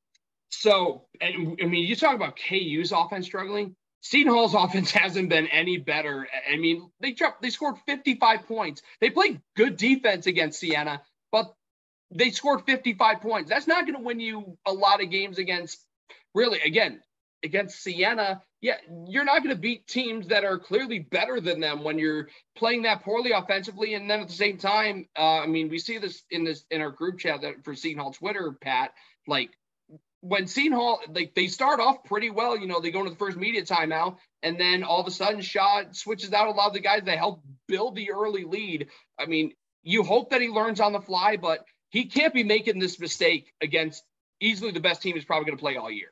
So, and, I mean, you talk about K U's offense struggling. Seton Hall's offense hasn't been any better. I mean, they dropped, they scored fifty-five points. They played good defense against Siena, but they scored fifty-five points. That's not going to win you a lot of games against, really, again, against Siena. Yeah, you're not going to beat teams that are clearly better than them when you're playing that poorly offensively. And then at the same time, uh, I mean, we see this in this in our group chat that for Seton Hall Twitter, Pat, like, when Seton Hall, like, they start off pretty well, you know, they go into the first media timeout, and then all of a sudden Shaw switches out a lot of the guys that help build the early lead. I mean, you hope that he learns on the fly, but he can't be making this mistake against easily the best team he's probably going to play all year.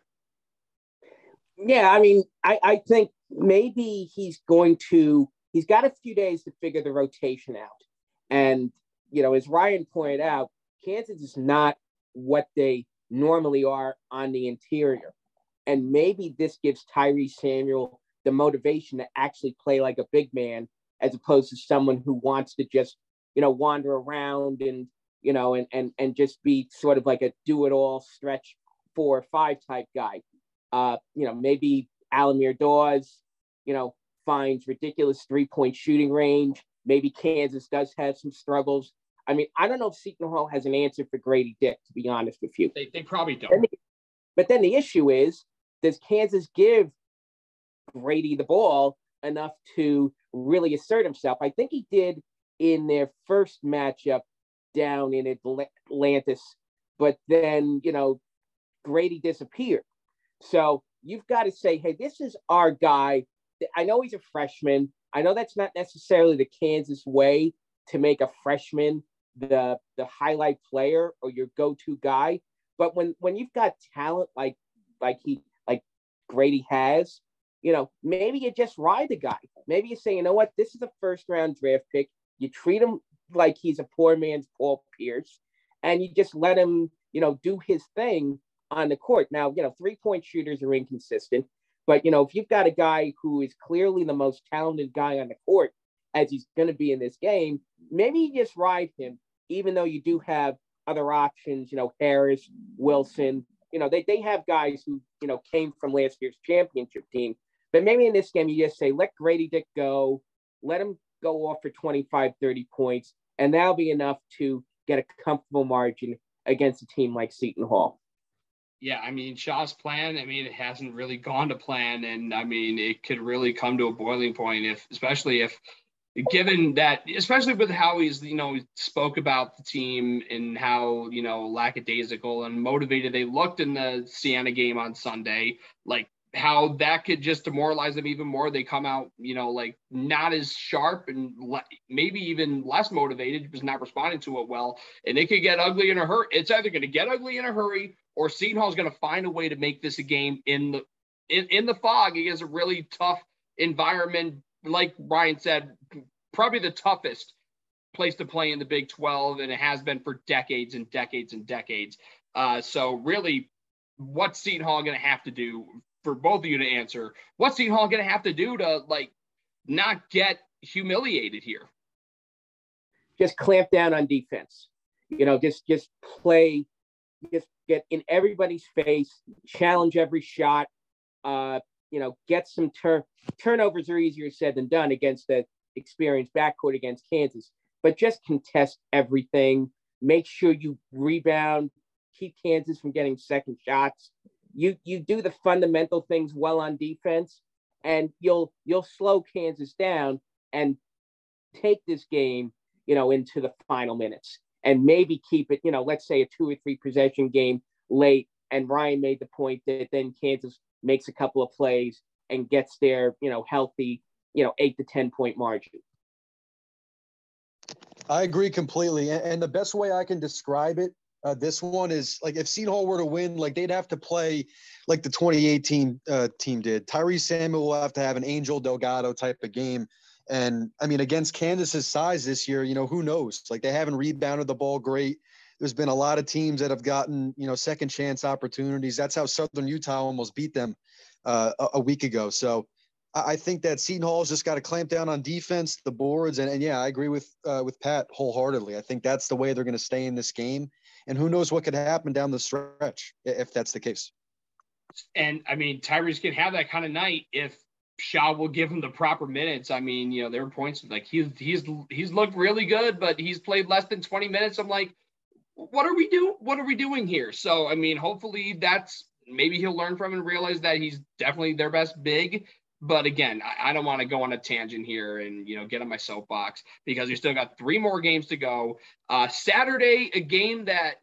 Yeah, I mean, I, I think maybe he's going to, he's got a few days to figure the rotation out. And, you know, as Ryan pointed out, Kansas is not what they normally are on the interior. And maybe this gives Tyree Samuel the motivation to actually play like a big man, as opposed to someone who wants to just, you know, wander around and, you know, and and and just be sort of like a do-it-all stretch four or five type guy. Uh, you know, maybe Alamir Dawes, you know, finds ridiculous three-point shooting range. Maybe Kansas does have some struggles. I mean, I don't know if Seton Hall has an answer for Grady Dick, to be honest with you. They, they probably don't. The, but then the issue is, does Kansas give Grady the ball enough to really assert himself? I think he did in their first matchup down in Atlantis, but then, you know, Grady disappeared. So you've got to say, hey, this is our guy. I know he's a freshman. I know that's not necessarily the Kansas way to make a freshman the the highlight player or your go-to guy. But when when you've got talent like like he like Grady has, you know, maybe you just ride the guy. Maybe you say, you know what, this is a first round draft pick. You treat him like he's a poor man's Paul Pierce, and you just let him, you know, do his thing on the court. Now, you know, three-point shooters are inconsistent, but, you know, if you've got a guy who is clearly the most talented guy on the court, as he's going to be in this game, maybe you just ride him, even though you do have other options, you know, Harris, Wilson, you know, they, they have guys who, you know, came from last year's championship team. But maybe in this game, you just say, let Grady Dick go, let him go off for twenty-five, thirty points, and that'll be enough to get a comfortable margin against a team like Seton Hall. Yeah, I mean, Shaw's plan, I mean, it hasn't really gone to plan. And I mean, it could really come to a boiling point if, especially if, given that, especially with how he's, you know, spoke about the team and how, you know, lackadaisical and motivated they looked in the Siena game on Sunday, like how that could just demoralize them even more. They come out, you know, like not as sharp and le- maybe even less motivated because not responding to it well. And it could get ugly in a hurry. It's either going to get ugly in a hurry or Seton Hall is going to find a way to make this a game in the, in, in the fog against a really tough environment. Like Ryan said, probably the toughest place to play in the Big twelve, and it has been for decades and decades and decades. Uh, so really, what's Seton Hall going to have to do for both of you to answer? What's Seton Hall going to have to do to like not get humiliated here? Just clamp down on defense. You know, just just play, just get in everybody's face, challenge every shot. Uh, you know, get some turn turnovers are easier said than done against the experienced backcourt against Kansas, but just contest everything. Make sure you rebound, keep Kansas from getting second shots. You you do the fundamental things well on defense, and you'll you'll slow Kansas down and take this game, you know, into the final minutes, and maybe keep it, you know, let's say a two or three possession game late. And Ryan made the point that then Kansas makes a couple of plays and gets their, you know, healthy, you know, eight to ten point margin. I agree completely. And the best way I can describe it, uh, this one is like if Seton Hall were to win, like they'd have to play like the twenty eighteen uh, team did. Tyrese Samuel will have to have an Angel Delgado type of game. And I mean, against Kansas's size this year, you know, who knows? Like they haven't rebounded the ball great. There's been a lot of teams that have gotten, you know, second chance opportunities. That's how Southern Utah almost beat them uh, a, a week ago. So I think that Seton Hall's just got to clamp down on defense, the boards, and, and yeah, I agree with uh, with Pat wholeheartedly. I think that's the way they're going to stay in this game, and who knows what could happen down the stretch if that's the case. And I mean, Tyrese can have that kind of night if Shaw will give him the proper minutes. I mean, you know, there are points like he's he's he's looked really good, but he's played less than twenty minutes. I'm like, what are we do? What are we doing here? So I mean, hopefully that's maybe he'll learn from and realize that he's definitely their best big. But again, I, I don't want to go on a tangent here and, you know, get on my soapbox because we still got three more games to go. Uh, Saturday, a game that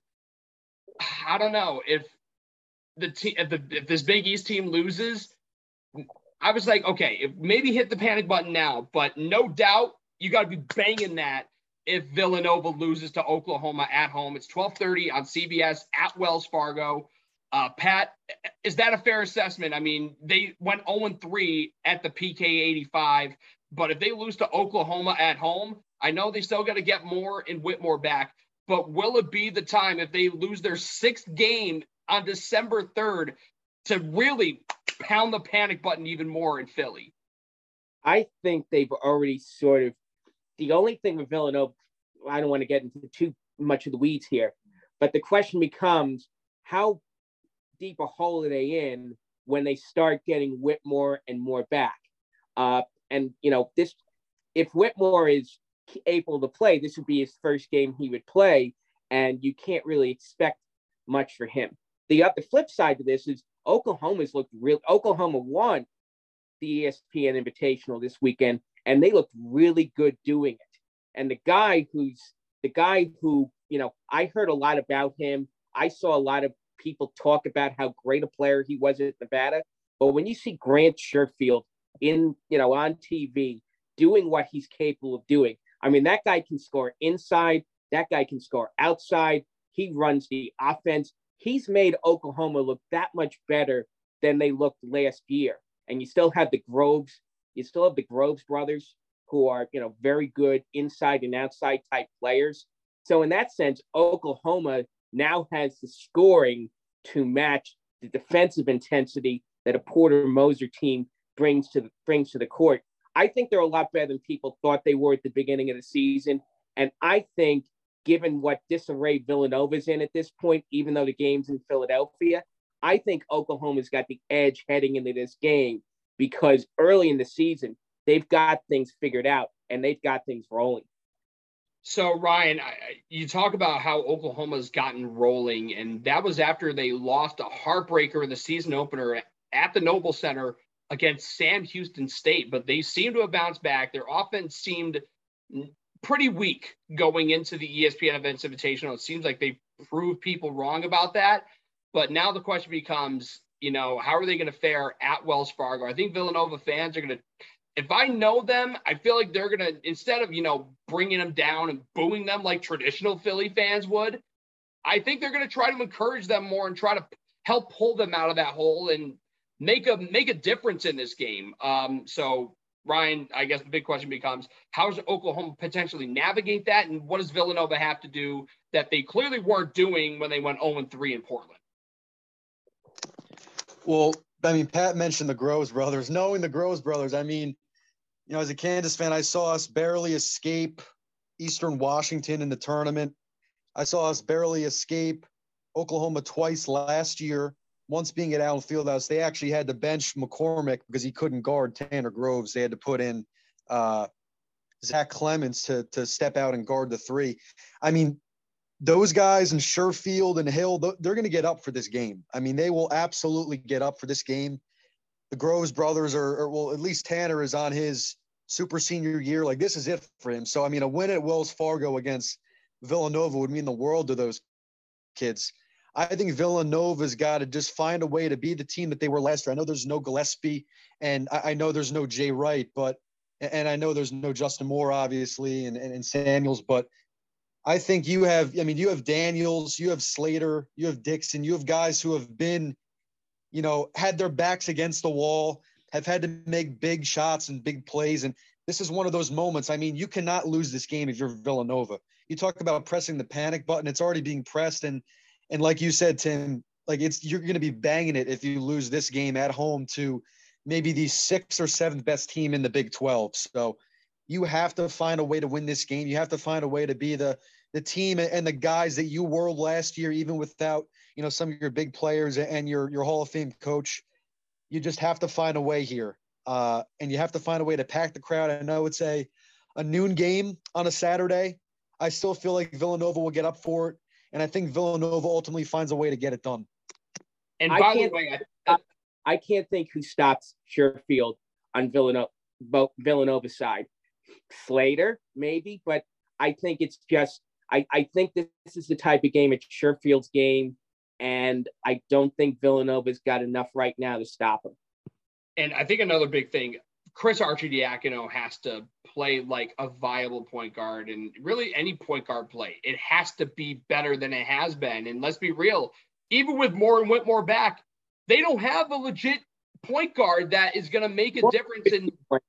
I don't know if the team, if, the, if this Big East team loses, I was like, okay, if maybe hit the panic button now, but no doubt you got to be banging that if Villanova loses to Oklahoma at home. It's twelve thirty on C B S at Wells Fargo. Uh, Pat, is that a fair assessment? I mean, they went oh and three at the P K eighty-five, but if they lose to Oklahoma at home, I know they still got to get Moore and Whitmore back, but will it be the time if they lose their sixth game on December third to really pound the panic button even more in Philly? I think they've already sort of, the only thing with Villanova, I don't want to get into too much of the weeds here, but the question becomes how deep a hole are they in when they start getting Whitmore and Moore back? Uh, and, you know, this, if Whitmore is able to play, this would be his first game he would play, and you can't really expect much for him. The, uh, the flip side to this is Oklahoma's looked real. Oklahoma won the E S P N Invitational this weekend, and they looked really good doing it. And the guy who's, the guy who, you know, I heard a lot about him. I saw a lot of people talk about how great a player he was at Nevada. But when you see Grant Sherfield in, you know, on T V doing what he's capable of doing, I mean, that guy can score inside. That guy can score outside. He runs the offense. He's made Oklahoma look that much better than they looked last year. And you still have the Groves. You still have the Groves brothers who are, you know, very good inside and outside type players. So in that sense, Oklahoma now has the scoring to match the defensive intensity that a Porter Moser team brings to the, brings to the court. I think they're a lot better than people thought they were at the beginning of the season. And I think, given what disarray Villanova's in at this point, even though the game's in Philadelphia, I think Oklahoma's got the edge heading into this game because early in the season, they've got things figured out and they've got things rolling. So, Ryan, I, you talk about how Oklahoma's gotten rolling, and that was after they lost a heartbreaker in the season opener at the Noble Center against Sam Houston State, but they seem to have bounced back. Their offense seemed pretty weak going into the E S P N Events Invitational. It seems like they proved people wrong about that. But now the question becomes, you know, how are they going to fare at Wells Fargo? I think Villanova fans are going to, if I know them, I feel like they're going to, instead of, you know, bringing them down and booing them like traditional Philly fans would, I think they're going to try to encourage them more and try to help pull them out of that hole and make a make a difference in this game. Um, so, Ryan, I guess the big question becomes, how does Oklahoma potentially navigate that, and what does Villanova have to do that they clearly weren't doing when they went oh and three in Portland? Well, I mean, Pat mentioned the Groves brothers. Knowing the Groves brothers, I mean, you know, as a Kansas fan, I saw us barely escape Eastern Washington in the tournament. I saw us barely escape Oklahoma twice last year. Once being at Allen Fieldhouse, they actually had to bench McCormick because he couldn't guard Tanner Groves. They had to put in uh, Zach Clemens to to step out and guard the three. I mean, those guys and Sherfield and Hill, they're going to get up for this game. I mean, they will absolutely get up for this game. The Groves brothers are, or well, at least Tanner is on his super senior year. Like, this is it for him. So, I mean, a win at Wells Fargo against Villanova would mean the world to those kids. I think Villanova's got to just find a way to be the team that they were last year. I know there's no Gillespie, and I, I know there's no Jay Wright, but and I know there's no Justin Moore, obviously, and, and, and Samuels, but I think you have, I mean, you have Daniels, you have Slater, you have Dixon, you have guys who have been, you know, had their backs against the wall, have had to make big shots and big plays. And this is one of those moments. I mean, you cannot lose this game if you're Villanova. You talk about pressing the panic button. It's already being pressed. And, and like you said, Tim, like it's, you're going to be banging it if you lose this game at home to maybe the sixth or seventh best team in the Big twelve. So you have to find a way to win this game. You have to find a way to be the, the team and the guys that you were last year, even without, you know, some of your big players and your, your Hall of Fame coach. You just have to find a way here. Uh, and you have to find a way to pack the crowd. I know it's a, a noon game on a Saturday. I still feel like Villanova will get up for it. And I think Villanova ultimately finds a way to get it done. And by the way, I, I can't think who stops Sherfield on Villanova, Villanova's side. Slater, maybe, but I think it's just, I, I think this is the type of game, it's Sherfield's game, and I don't think Villanova's got enough right now to stop him. And I think another big thing, Chris Arcidiacono has to play like a viable point guard, and really any point guard play. It has to be better than it has been. And let's be real, even with Moore and Whitmore back, they don't have a legit point guard that is going to make a difference in.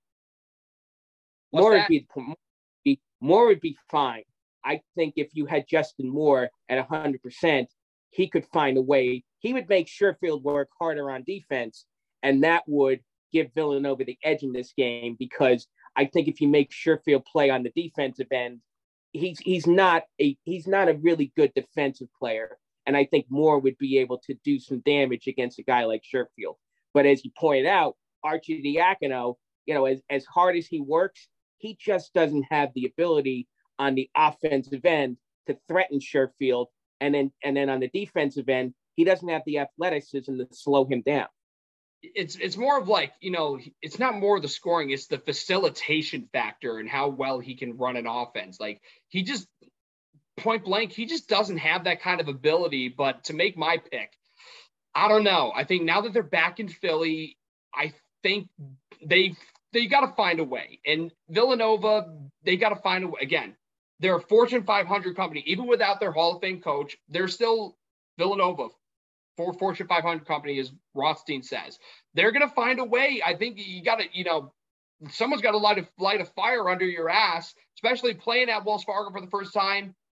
Moore would be, Moore would be fine. I think if you had Justin Moore at one hundred percent, he could find a way. He would make Sherfield work harder on defense, and that would give Villanova the edge in this game, because I think if you make Sherfield play on the defensive end, he's he's not a he's not a really good defensive player, and I think Moore would be able to do some damage against a guy like Sherfield. But as you pointed out, Arcidiacono, you know, as, as hard as he works, he just doesn't have the ability on the offensive end to threaten Sherfield, and then and then on the defensive end, he doesn't have the athleticism to slow him down. It's it's more of like, you know, it's not more the scoring, it's the facilitation factor and how well he can run an offense. Like, he just, point blank, he just doesn't have that kind of ability. But to make my pick, I don't know. I think now that they're back in Philly, I think they they got to find a way. And Villanova, they got to find a way. Again, they're a Fortune five hundred company. Even without their Hall of Fame coach, they're still Villanova. For Fortune five hundred company, as Rothstein says, they're going to find a way. I think you got to, you know, someone's got to light a light a fire under your ass, especially playing at Wells Fargo for the first time.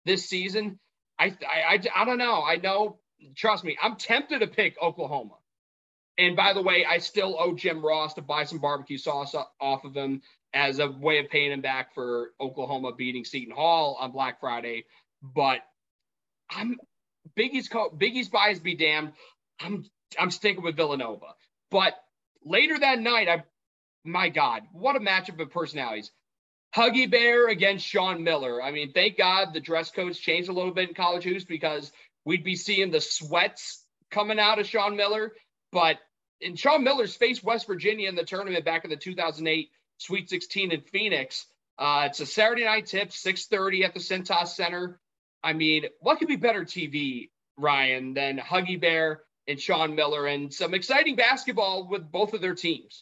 this season. I, I, I, I don't know. I know, trust me, I'm tempted to pick Oklahoma. And by the way, I still owe Jim Ross to buy some barbecue sauce off of him as a way of paying him back for Oklahoma beating Seton Hall on Black Friday. But I'm Big East, Big East bias be damned. I'm I'm sticking with Villanova. But later that night, I my God, what a matchup of personalities. Huggy Bear against Sean Miller. I mean, thank God the dress codes changed a little bit in college hoops because we'd be seeing the sweats coming out of Sean Miller. But in Sean Miller's faced West Virginia in the tournament back in the two thousand eight Sweet sixteen in Phoenix. Uh, it's a Saturday night tip, six thirty at the Cintas Center. I mean, what could be better T V, Ryan, than Huggy Bear and Sean Miller and some exciting basketball with both of their teams?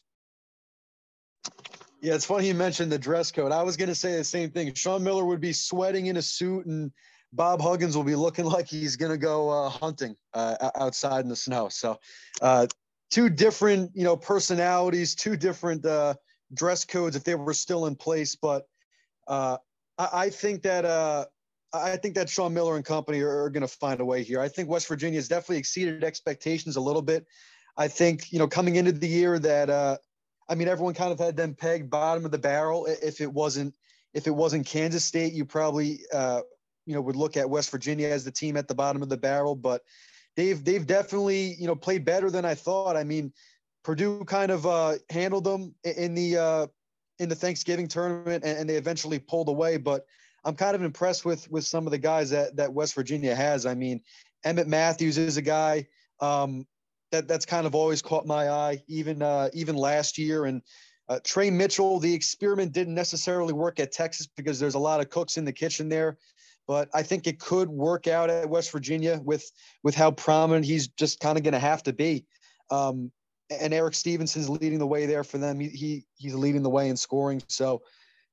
Yeah, it's funny you mentioned the dress code. I was going to say the same thing. Sean Miller would be sweating in a suit, and Bob Huggins will be looking like he's going to go uh, hunting uh, outside in the snow. So uh, two different, you know, personalities, two different uh, dress codes if they were still in place. But uh, I, I think that uh, I think that Sean Miller and company are, are going to find a way here. I think West Virginia has definitely exceeded expectations a little bit. I think, you know, coming into the year that uh, I mean, everyone kind of had them pegged bottom of the barrel. If it wasn't, if it wasn't Kansas State, you probably, uh, you know, would look at West Virginia as the team at the bottom of the barrel. But they've they've definitely, you know, played better than I thought. I mean, Purdue kind of uh, handled them in the uh, in the Thanksgiving tournament, and, and they eventually pulled away. But I'm kind of impressed with with some of the guys that that West Virginia has. I mean, Emmett Matthews is a guy. Um, That, that's kind of always caught my eye, even uh, even last year. And uh, Trey Mitchell, the experiment didn't necessarily work at Texas because there's a lot of cooks in the kitchen there. But I think it could work out at West Virginia with with how prominent he's just kind of going to have to be. Um, and Eric Stevenson's leading the way there for them. He, he he's leading the way in scoring. So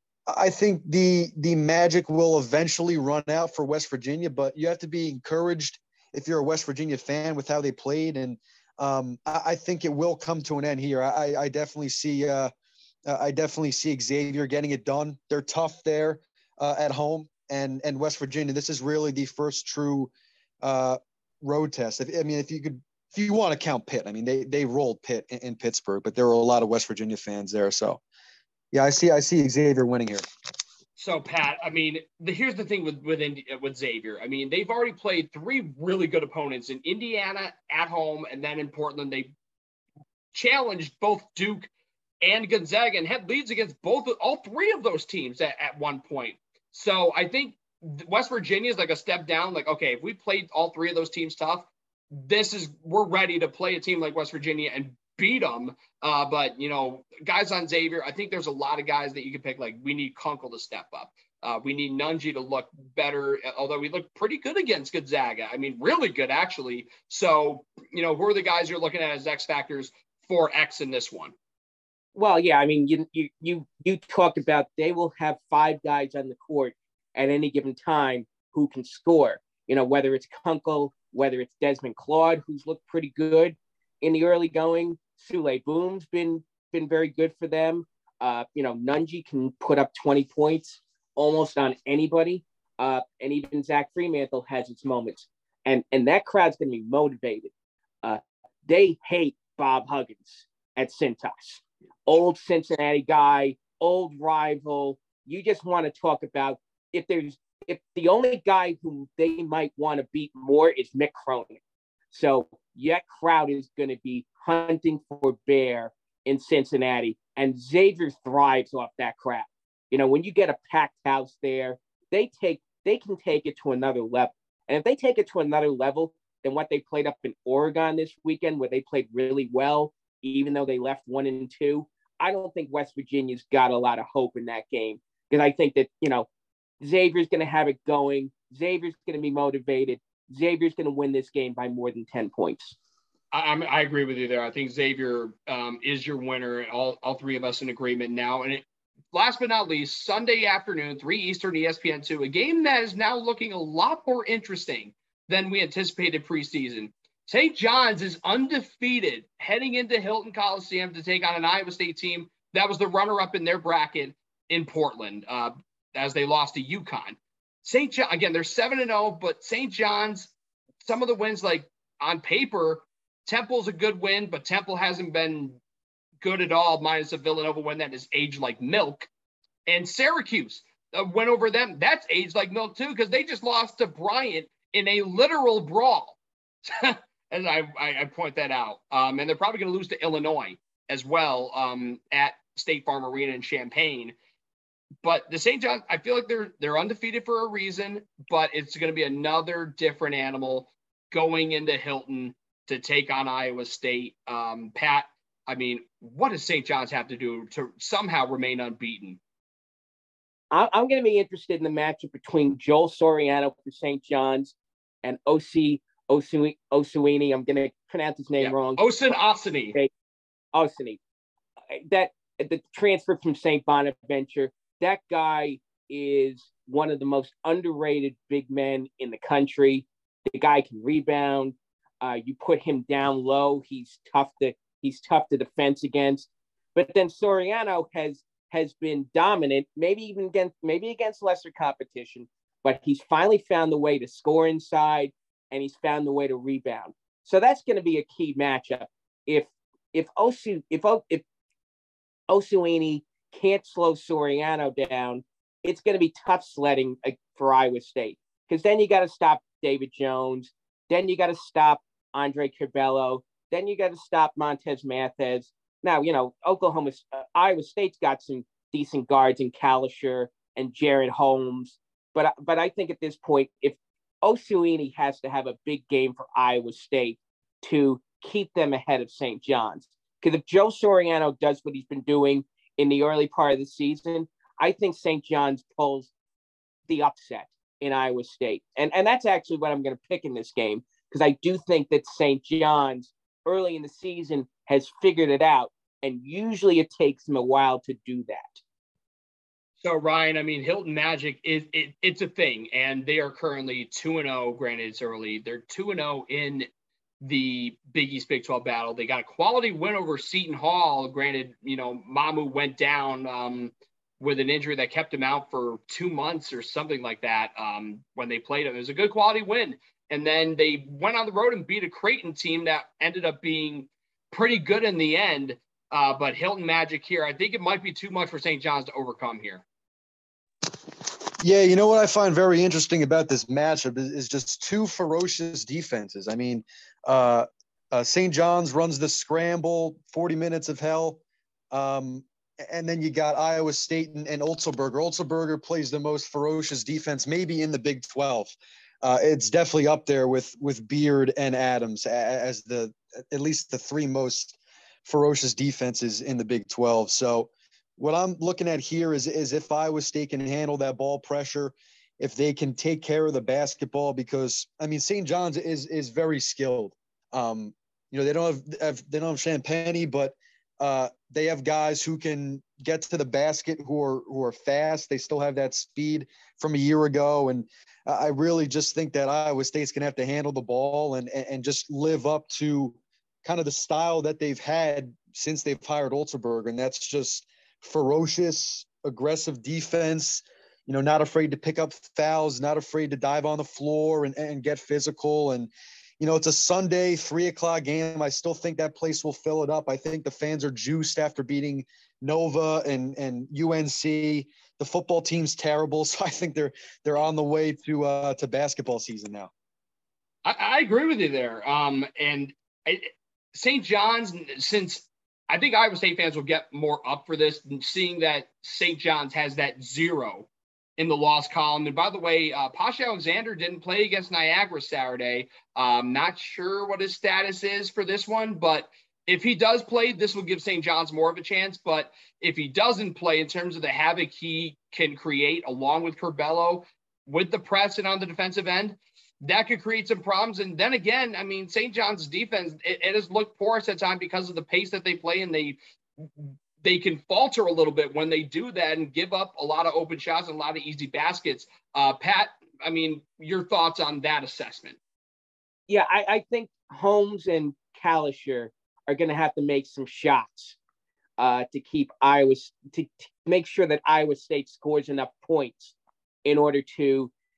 I think the the magic will eventually run out for West Virginia. But you have to be encouraged if you're a West Virginia fan with how they played. And Um, I, I think it will come to an end here. I, I definitely see, uh, I definitely see Xavier getting it done. They're tough there uh, at home, and and West Virginia. This is really the first true uh, road test. If, I mean, if you could, if you want to count Pitt, I mean, they they rolled Pitt in, in Pittsburgh, but there were a lot of West Virginia fans there. So, yeah, I see, I see Xavier winning here. So, Pat, I mean, the, here's the thing with with, Indi- with Xavier. I mean, they've already played three really good opponents in Indiana at home, and then in Portland, they challenged both Duke and Gonzaga and had leads against both all three of those teams at, at one point. So I think West Virginia is like a step down. Like, okay, if we played all three of those teams tough, this is we're ready to play a team like West Virginia and beat them. Uh, but, you know, guys on Xavier, I think there's a lot of guys that you can pick. Like, we need Kunkel to step up. Uh, we need Nunji to look better, although we look pretty good against Gonzaga. I mean, really good, actually. So, you know, who are the guys you're looking at as X factors for X in this one? Well, yeah, I mean, you you you you talked about they will have five guys on the court at any given time who can score. You know, whether it's Kunkel, whether it's Desmond Claude, who's looked pretty good in the early going. Sule Boom's been been very good for them. Uh, you know, Nunji can put up twenty points almost on anybody. Uh, and even Zach Fremantle has its moments. And and that crowd's going to be motivated. Uh, they hate Bob Huggins at Cintas. Old Cincinnati guy, old rival. You just want to talk about if there's if the only guy who they might want to beat more is Mick Cronin. So that crowd is going to be hunting for bear in Cincinnati, and Xavier thrives off that crowd. You know, when you get a packed house there, they take they can take it to another level. And if they take it to another level than what they played up in Oregon this weekend, where they played really well, even though they left one and two, I don't think West Virginia's got a lot of hope in that game, because I think that, you know, Xavier's going to have it going. Xavier's going to be motivated. Xavier's going to win this game by more than ten points. I, I agree with you there. I think Xavier um, is your winner. All, all three of us in agreement now. And it, last but not least, Sunday afternoon, three Eastern, E S P N two, a game that is now looking a lot more interesting than we anticipated preseason. Saint John's is undefeated heading into Hilton Coliseum to take on an Iowa State team that was the runner-up in their bracket in Portland uh, as they lost to UConn. Saint John, again, they're seven and oh, but Saint John's, some of the wins, like on paper, Temple's a good win, but Temple hasn't been good at all, minus a Villanova win that is aged like milk. And Syracuse uh, went over them. That's aged like milk too, because they just lost to Bryant in a literal brawl. As I, I, I point that out. Um, and they're probably going to lose to Illinois as well um, at State Farm Arena in Champaign. But the Saint John, I feel like they're they're undefeated for a reason, but it's going to be another different animal going into Hilton to take on Iowa State. Um, Pat, I mean, what does Saint John's have to do to somehow remain unbeaten? I'm going to be interested in the matchup between Joel Soriano for Saint John's and Osi Osuini. I'm going to pronounce his name yeah. wrong. Osun Osini. Okay. Osini. That the transfer from Saint Bonaventure. That guy is one of the most underrated big men in the country. The guy can rebound. Uh, you put him down low, he's tough to he's tough to defense against. But then Soriano has has been dominant, maybe even against maybe against lesser competition. But he's finally found the way to score inside, and he's found the way to rebound. So that's going to be a key matchup. If if Osu if if Osuini can't slow Soriano down, it's going to be tough sledding for Iowa State, because then you got to stop David Jones, then you got to stop Andre Curbelo, then you got to stop Montez Mathis. Now, you know, Oklahoma, uh, Iowa State's got some decent guards in Kalisher and Jared Holmes, but but I think at this point, if Osuini has to have a big game for Iowa State to keep them ahead of Saint John's, because if Joe Soriano does what he's been doing in the early part of the season, I think Saint John's pulls the upset in Iowa State. And, and that's actually what I'm going to pick in this game, because I do think that Saint John's early in the season has figured it out, and usually it takes them a while to do that. So, Ryan, I mean, Hilton Magic, is it, it's a thing, and they are currently two and oh, granted it's early. They're two and oh in the Big East Big twelve battle. They got a quality win over Seton Hall. Granted, you know, Mamu went down um, with an injury that kept him out for two months or something like that um, when they played him. It was a good quality win. And then they went on the road and beat a Creighton team that ended up being pretty good in the end. Uh, but Hilton Magic here, I think it might be too much for Saint John's to overcome here. Yeah, you know what I find very interesting about this matchup is, is just two ferocious defenses. I mean, uh, uh, Saint John's runs the scramble, forty minutes of hell. Um, and then you got Iowa State and, and Otzelberger. Otzelberger plays the most ferocious defense, maybe in the Big twelve. Uh, it's definitely up there with with Beard and Adams as the at least the three most ferocious defenses in the Big twelve. So what I'm looking at here is, is if Iowa State can handle that ball pressure, if they can take care of the basketball, because I mean, Saint John's is, is very skilled. Um, you know, they don't have, have they don't have Champagne, but uh, they have guys who can get to the basket, who are, who are fast. They still have that speed from a year ago. And I really just think that Iowa State's going to have to handle the ball and, and just live up to kind of the style that they've had since they've hired Otzelberger. And that's just ferocious, aggressive defense, you know, not afraid to pick up fouls, not afraid to dive on the floor and, and get physical. And, you know, it's a Sunday, three o'clock game. I still think that place will fill it up. I think the fans are juiced after beating Nova and, and U N C. The football team's terrible. So I think they're, they're on the way to, uh, to basketball season now. I, I agree with you there. Um, and Saint John's, since I think Iowa State fans will get more up for this, seeing that Saint John's has that zero in the loss column. And by the way, uh, Posh Alexander didn't play against Niagara Saturday. Um, not sure what his status is for this one, but if he does play, this will give Saint John's more of a chance. But if he doesn't play, in terms of the havoc he can create along with Curbelo with the press and on the defensive end, that could create some problems. And then again, I mean, Saint John's defense, it, it has looked porous at times because of the pace that they play, and they they can falter a little bit when they do that and give up a lot of open shots and a lot of easy baskets. Uh, Pat, I mean, your thoughts on that assessment? Yeah, I, I think Holmes and Kalisher are going to have to make some shots uh, to keep Iowa, to, to make sure that Iowa State scores enough points in order to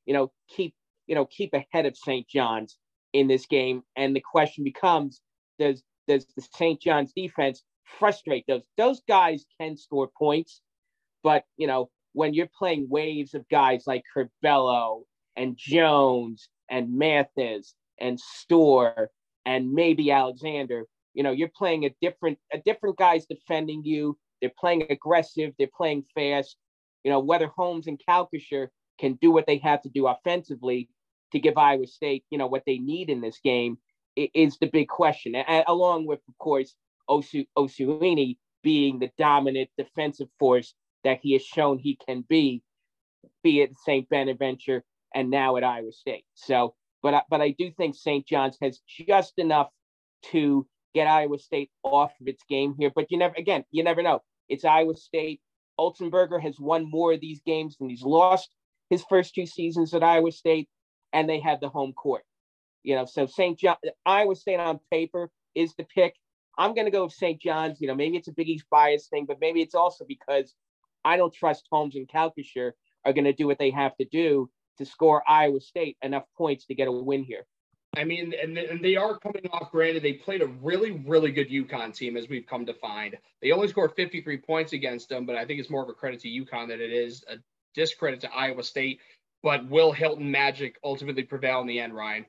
you know, keep, you know, keep ahead of Saint John's in this game. And the question becomes, does, does the Saint John's defense frustrate those? Those guys can score points, but, you know, when you're playing waves of guys like Curbelo and Jones and Mathis and Storr and maybe Alexander, you know, you're playing a different, a different guys defending you. They're playing aggressive. They're playing fast. You know, whether Holmes and Kalkisher can do what they have to do offensively to give Iowa State, you know, what they need in this game is the big question. And along with, of course, Osu Osuini being the dominant defensive force that he has shown he can be, be it Saint Bonaventure and now at Iowa State. So, but I, but I do think Saint John's has just enough to get Iowa State off of its game here. But you never, again, you never know. It's Iowa State. Otzenberger has won more of these games than he's lost his first two seasons at Iowa State, and they have the home court. You know, so Saint John, Iowa State on paper is the pick. I'm going to go with Saint John's. You know, maybe it's a Big East bias thing, but maybe it's also because I don't trust Holmes and Kalkisher are going to do what they have to do to score Iowa State enough points to get a win here. I mean, and, and they are coming off, granted, they played a really, really good UConn team, as we've come to find. They only scored fifty-three points against them, but I think it's more of a credit to UConn than it is a discredit to Iowa State. But will Hilton Magic ultimately prevail in the end, Ryan?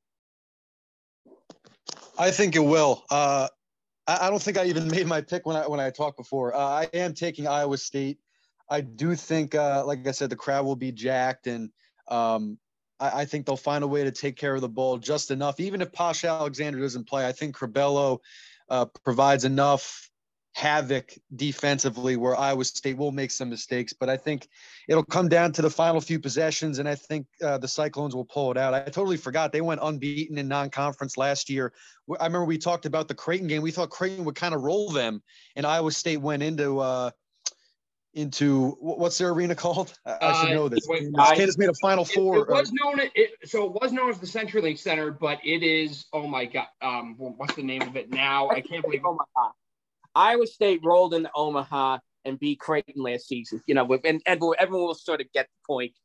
I think it will. Uh, I, I don't think I even made my pick when I when I talked before. Uh, I am taking Iowa State. I do think, uh, like I said, the crowd will be jacked, and um, I, I think they'll find a way to take care of the ball just enough. Even if Posh Alexander doesn't play, I think Curbelo uh, provides enough havoc defensively where Iowa State will make some mistakes. But I think it'll come down to the final few possessions, and I think uh, the Cyclones will pull it out. I totally forgot they went unbeaten in non-conference last year. I remember we talked about the Creighton game. We thought Creighton would kind of roll them, and Iowa State went into uh, – into what's their arena called? I, I should know this. Uh, Kansas made a Final Four. It, it was known it, so it was known as the CenturyLink Center, but it is oh my god, um, what's the name of it now? I can't believe Omaha. Iowa State rolled into Omaha and beat Creighton last season. You know, and, and everyone will sort of get the point.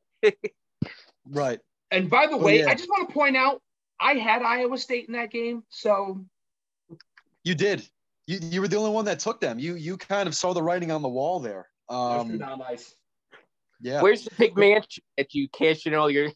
Right. And by the way, oh, yeah. I just want to point out, I had Iowa State in that game, so you did. You you were the only one that took them. You you kind of saw the writing on the wall there. Um, nice. Yeah. Where's the big mansion that you cash in all your?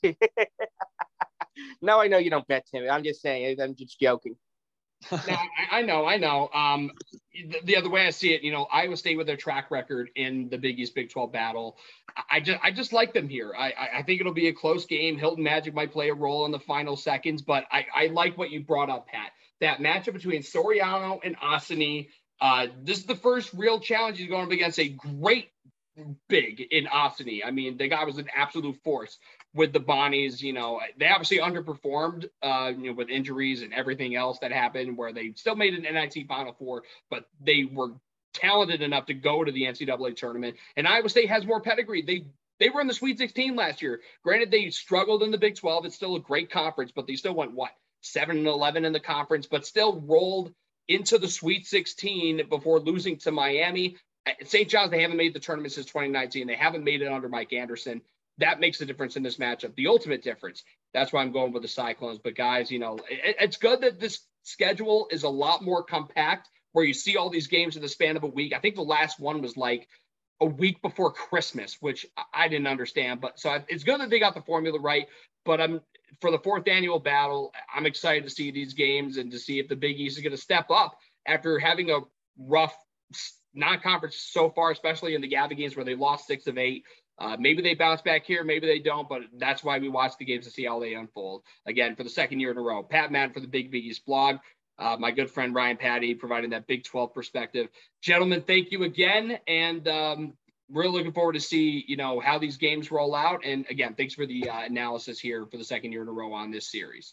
No, I know you don't bet, Tim. I'm just saying. I'm just joking. No, I, I know, I know. Um, the, the other way I see it, you know, Iowa State with their track record in the Big East Big twelve battle, I, I just I just like them here. I, I think it'll be a close game. Hilton Magic might play a role in the final seconds, but I, I like what you brought up, Pat. That matchup between Soriano and Ossany. Uh, this is the first real challenge he's going up against a great big in Ossany. I mean, the guy was an absolute force with the Bonnies. You know, they obviously underperformed, uh, you know, with injuries and everything else that happened, where they still made an N I T Final Four, but they were talented enough to go to the N C double A tournament. And Iowa State has more pedigree. They they were in the Sweet sixteen last year. Granted, they struggled in the Big twelve. It's still a great conference, but they still went what seven and eleven in the conference, but still rolled into the Sweet sixteen before losing to Miami. Saint John's, they haven't made the tournament since twenty nineteen. They haven't made it under Mike Anderson. That makes the difference in this matchup, the ultimate difference. That's why I'm going with the Cyclones. But guys, you know, it, it's good that this schedule is a lot more compact, where you see all these games in the span of a week. I think the last one was like a week before Christmas, which I didn't understand. But so it's good that they got the formula right. But I'm for the fourth annual battle, I'm excited to see these games and to see if the Big East is going to step up after having a rough non-conference so far, especially in the Gavin games where they lost six of eight. Uh, maybe they bounce back here, maybe they don't, but that's why we watch the games to see how they unfold. Again, for the second year in a row, Pat Madden for the Big Big East blog, uh, my good friend Ryan Patty providing that Big twelve perspective. Gentlemen, thank you again, and um, we're looking forward to see, you know, how these games roll out. And again, thanks for the uh, analysis here for the second year in a row on this series.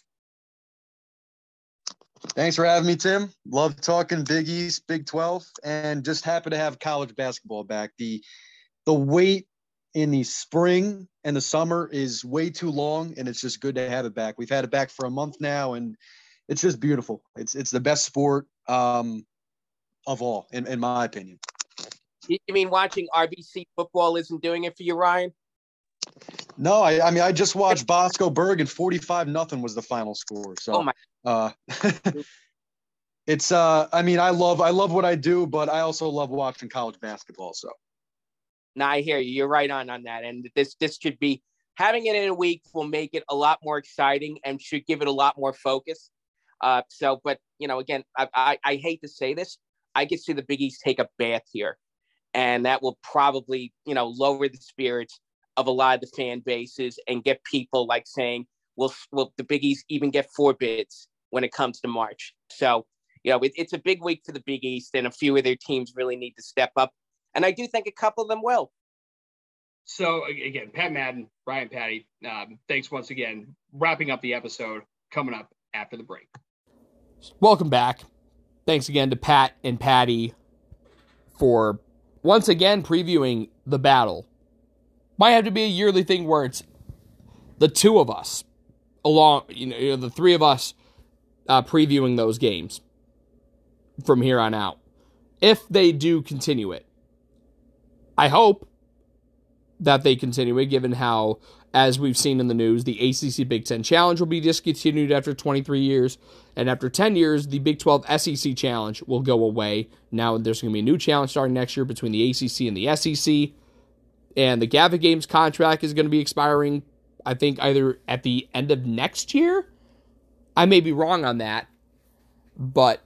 Thanks for having me, Tim. Love talking Big East, Big twelve, and just happy to have college basketball back. The the wait in the spring and the summer is way too long, and it's just good to have it back. We've had it back for a month now, and it's just beautiful. It's it's the best sport um, of all, in, in my opinion. You mean watching R B C football isn't doing it for you, Ryan? No, I, I mean I just watched Bosco Bergen. forty-five nothing was the final score. So Oh my. uh, it's uh I mean I love I love what I do, but I also love watching college basketball. So No, I hear you. You're right on on that. And this this should be having it in a week will make it a lot more exciting and should give it a lot more focus. Uh, so, but you know, again, I, I I hate to say this, I could see the Big East take a bath here, and that will probably you know lower the spirits of a lot of the fan bases and get people like saying, "Will will the Big East even get four bids when it comes to March?" So, you know, it, it's a big week for the Big East, and a few of their teams really need to step up. And I do think a couple of them will. So, again, Pat Madden, Brian Patty, um, thanks once again. Wrapping up the episode, coming up after the break. Welcome back. Thanks again to Pat and Patty for once again previewing the battle. Might have to be a yearly thing where it's the two of us, along, you know, the three of us uh, previewing those games from here on out. If they do continue it. I hope that they continue it, given how, as we've seen in the news, the A C C Big Ten Challenge will be discontinued after twenty-three years, and after ten years, the Big twelve S E C Challenge will go away. Now there's going to be a new challenge starting next year between the A C C and the S E C, and the Gavitt Games contract is going to be expiring, I think, either at the end of next year? I may be wrong on that, but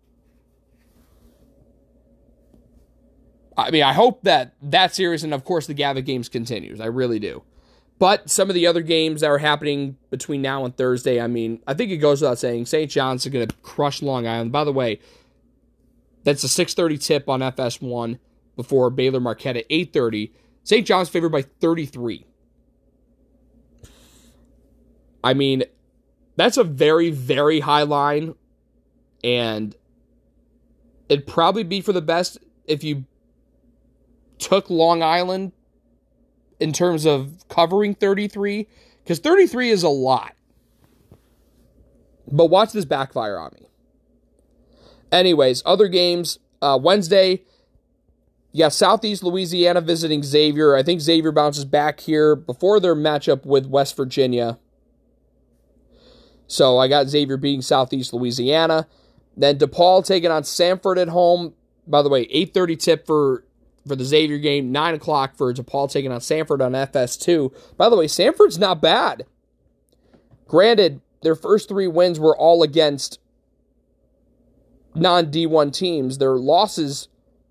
I mean, I hope that that series and, of course, the Gavitt Games continues. I really do. But some of the other games that are happening between now and Thursday, I mean, I think it goes without saying, Saint John's is going to crush Long Island. By the way, that's a six thirty tip on F S one before Baylor Marquette at eight thirty. Saint John's favored by thirty-three. I mean, that's a very, very high line, and it'd probably be for the best if you took Long Island in terms of covering thirty-three, because thirty-three is a lot. But watch this backfire on me. Anyways, other games. Uh, Wednesday, you got Southeast Louisiana visiting Xavier. I think Xavier bounces back here before their matchup with West Virginia. So I got Xavier beating Southeast Louisiana. Then DePaul taking on Samford at home. By the way, eight thirty tip for for the Xavier game, nine o'clock for DePaul taking on Samford on F S two. By the way, Samford's not bad. Granted, their first three wins were all against non-D one teams. Their losses,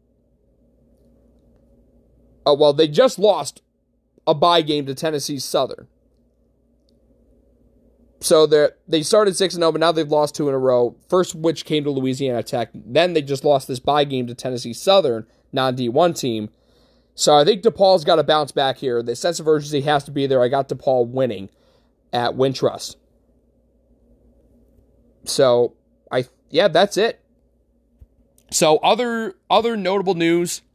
oh, well, they just lost a bye game to Tennessee Southern. So they started six and oh, but now they've lost two in a row. First, which came to Louisiana Tech. Then they just lost this bye game to Tennessee Southern, non-D one team. So I think DePaul's got to bounce back here. The sense of urgency has to be there. I got DePaul winning at Wintrust. So, I yeah, that's it. So, other other notable news.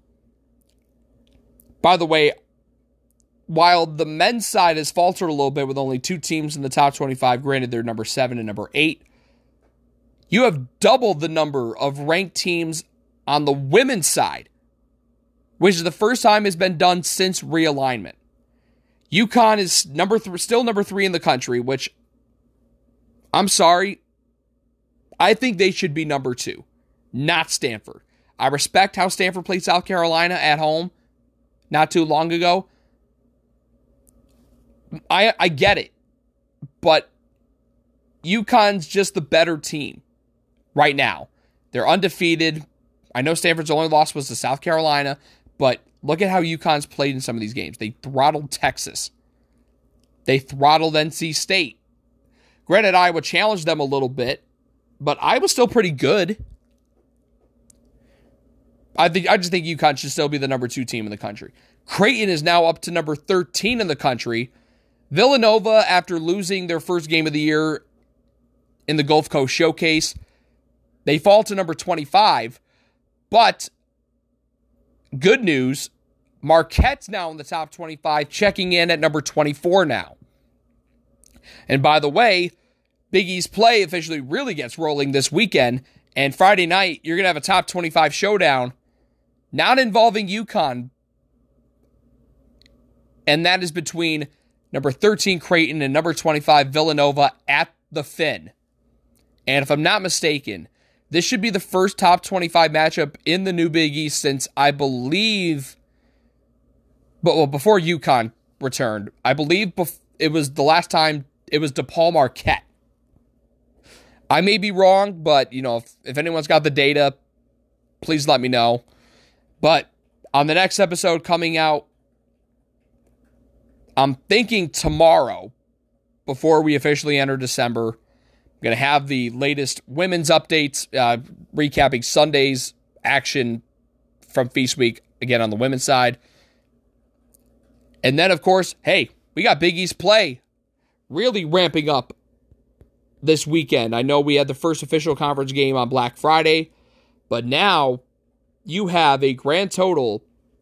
By the way, while the men's side has faltered a little bit with only two teams in the top twenty-five, granted they're number seven and number eight, you have doubled the number of ranked teams on the women's side, which is the first time it's been done since realignment. UConn is number th- still number three in the country, which, I'm sorry, I think they should be number two, not Stanford. I respect how Stanford played South Carolina at home not too long ago. I I get it, but UConn's just the better team right now. They're undefeated. I know Stanford's only loss was to South Carolina, but look at how UConn's played in some of these games. They throttled Texas. They throttled N C State. Granted, Iowa challenged them a little bit, but Iowa's still pretty good. I think I just think UConn should still be the number two team in the country. Creighton is now up to number thirteen in the country. Villanova, after losing their first game of the year in the Gulf Coast Showcase, they fall to number twenty-five. But good news, Marquette's now in the top twenty-five, checking in at number twenty-four now. And by the way, Big East play officially really gets rolling this weekend. And Friday night, you're going to have a top twenty-five showdown, not involving UConn. And that is between number thirteen Creighton, and number twenty-five Villanova at the Finn. And if I'm not mistaken, this should be the first top twenty-five matchup in the new Big East since I believe, but well, before UConn returned, I believe bef- it was the last time it was DePaul Marquette. I may be wrong, but you know, if, if anyone's got the data, please let me know. But on the next episode coming out, I'm thinking tomorrow, before we officially enter December, I'm going to have the latest women's updates, uh, recapping Sunday's action from Feast Week, again on the women's side. And then, of course, hey, we got Big East play really ramping up this weekend. I know we had the first official conference game on Black Friday, but now you have a grand total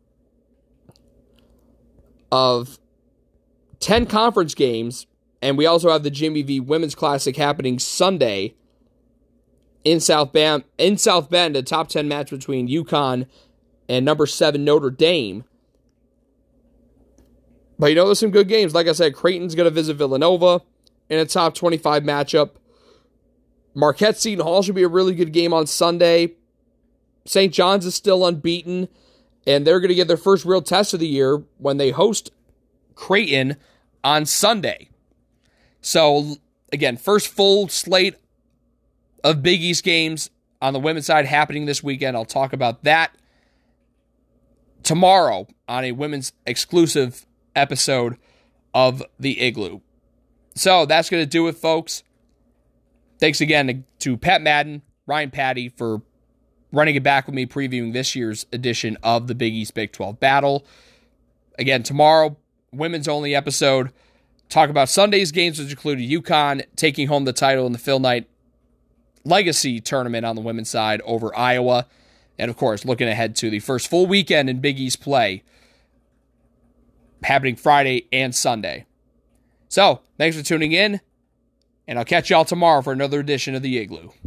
of ten conference games. And we also have the Jimmy V Women's Classic happening Sunday in South Bend, in South Bend, a top ten match between UConn and number seven Notre Dame. But you know, there's some good games. Like I said, Creighton's going to visit Villanova in a top twenty-five matchup. Marquette Seton Hall should be a really good game on Sunday. Saint John's is still unbeaten, and they're going to get their first real test of the year when they host Creighton on Sunday. So, again, first full slate of Big East games on the women's side happening this weekend. I'll talk about that tomorrow on a women's exclusive episode of the Igloo. So, that's going to do it, folks. Thanks again to, to Pat Madden, Ryan Patty for running it back with me, previewing this year's edition of the Big East Big twelve Battle. Again, tomorrow, women's only episode. Talk about Sunday's games, which included UConn taking home the title in the Phil Knight Legacy Tournament on the women's side over Iowa. And, of course, looking ahead to the first full weekend in Big East play happening Friday and Sunday. So, thanks for tuning in, and I'll catch y'all tomorrow for another edition of the Igloo.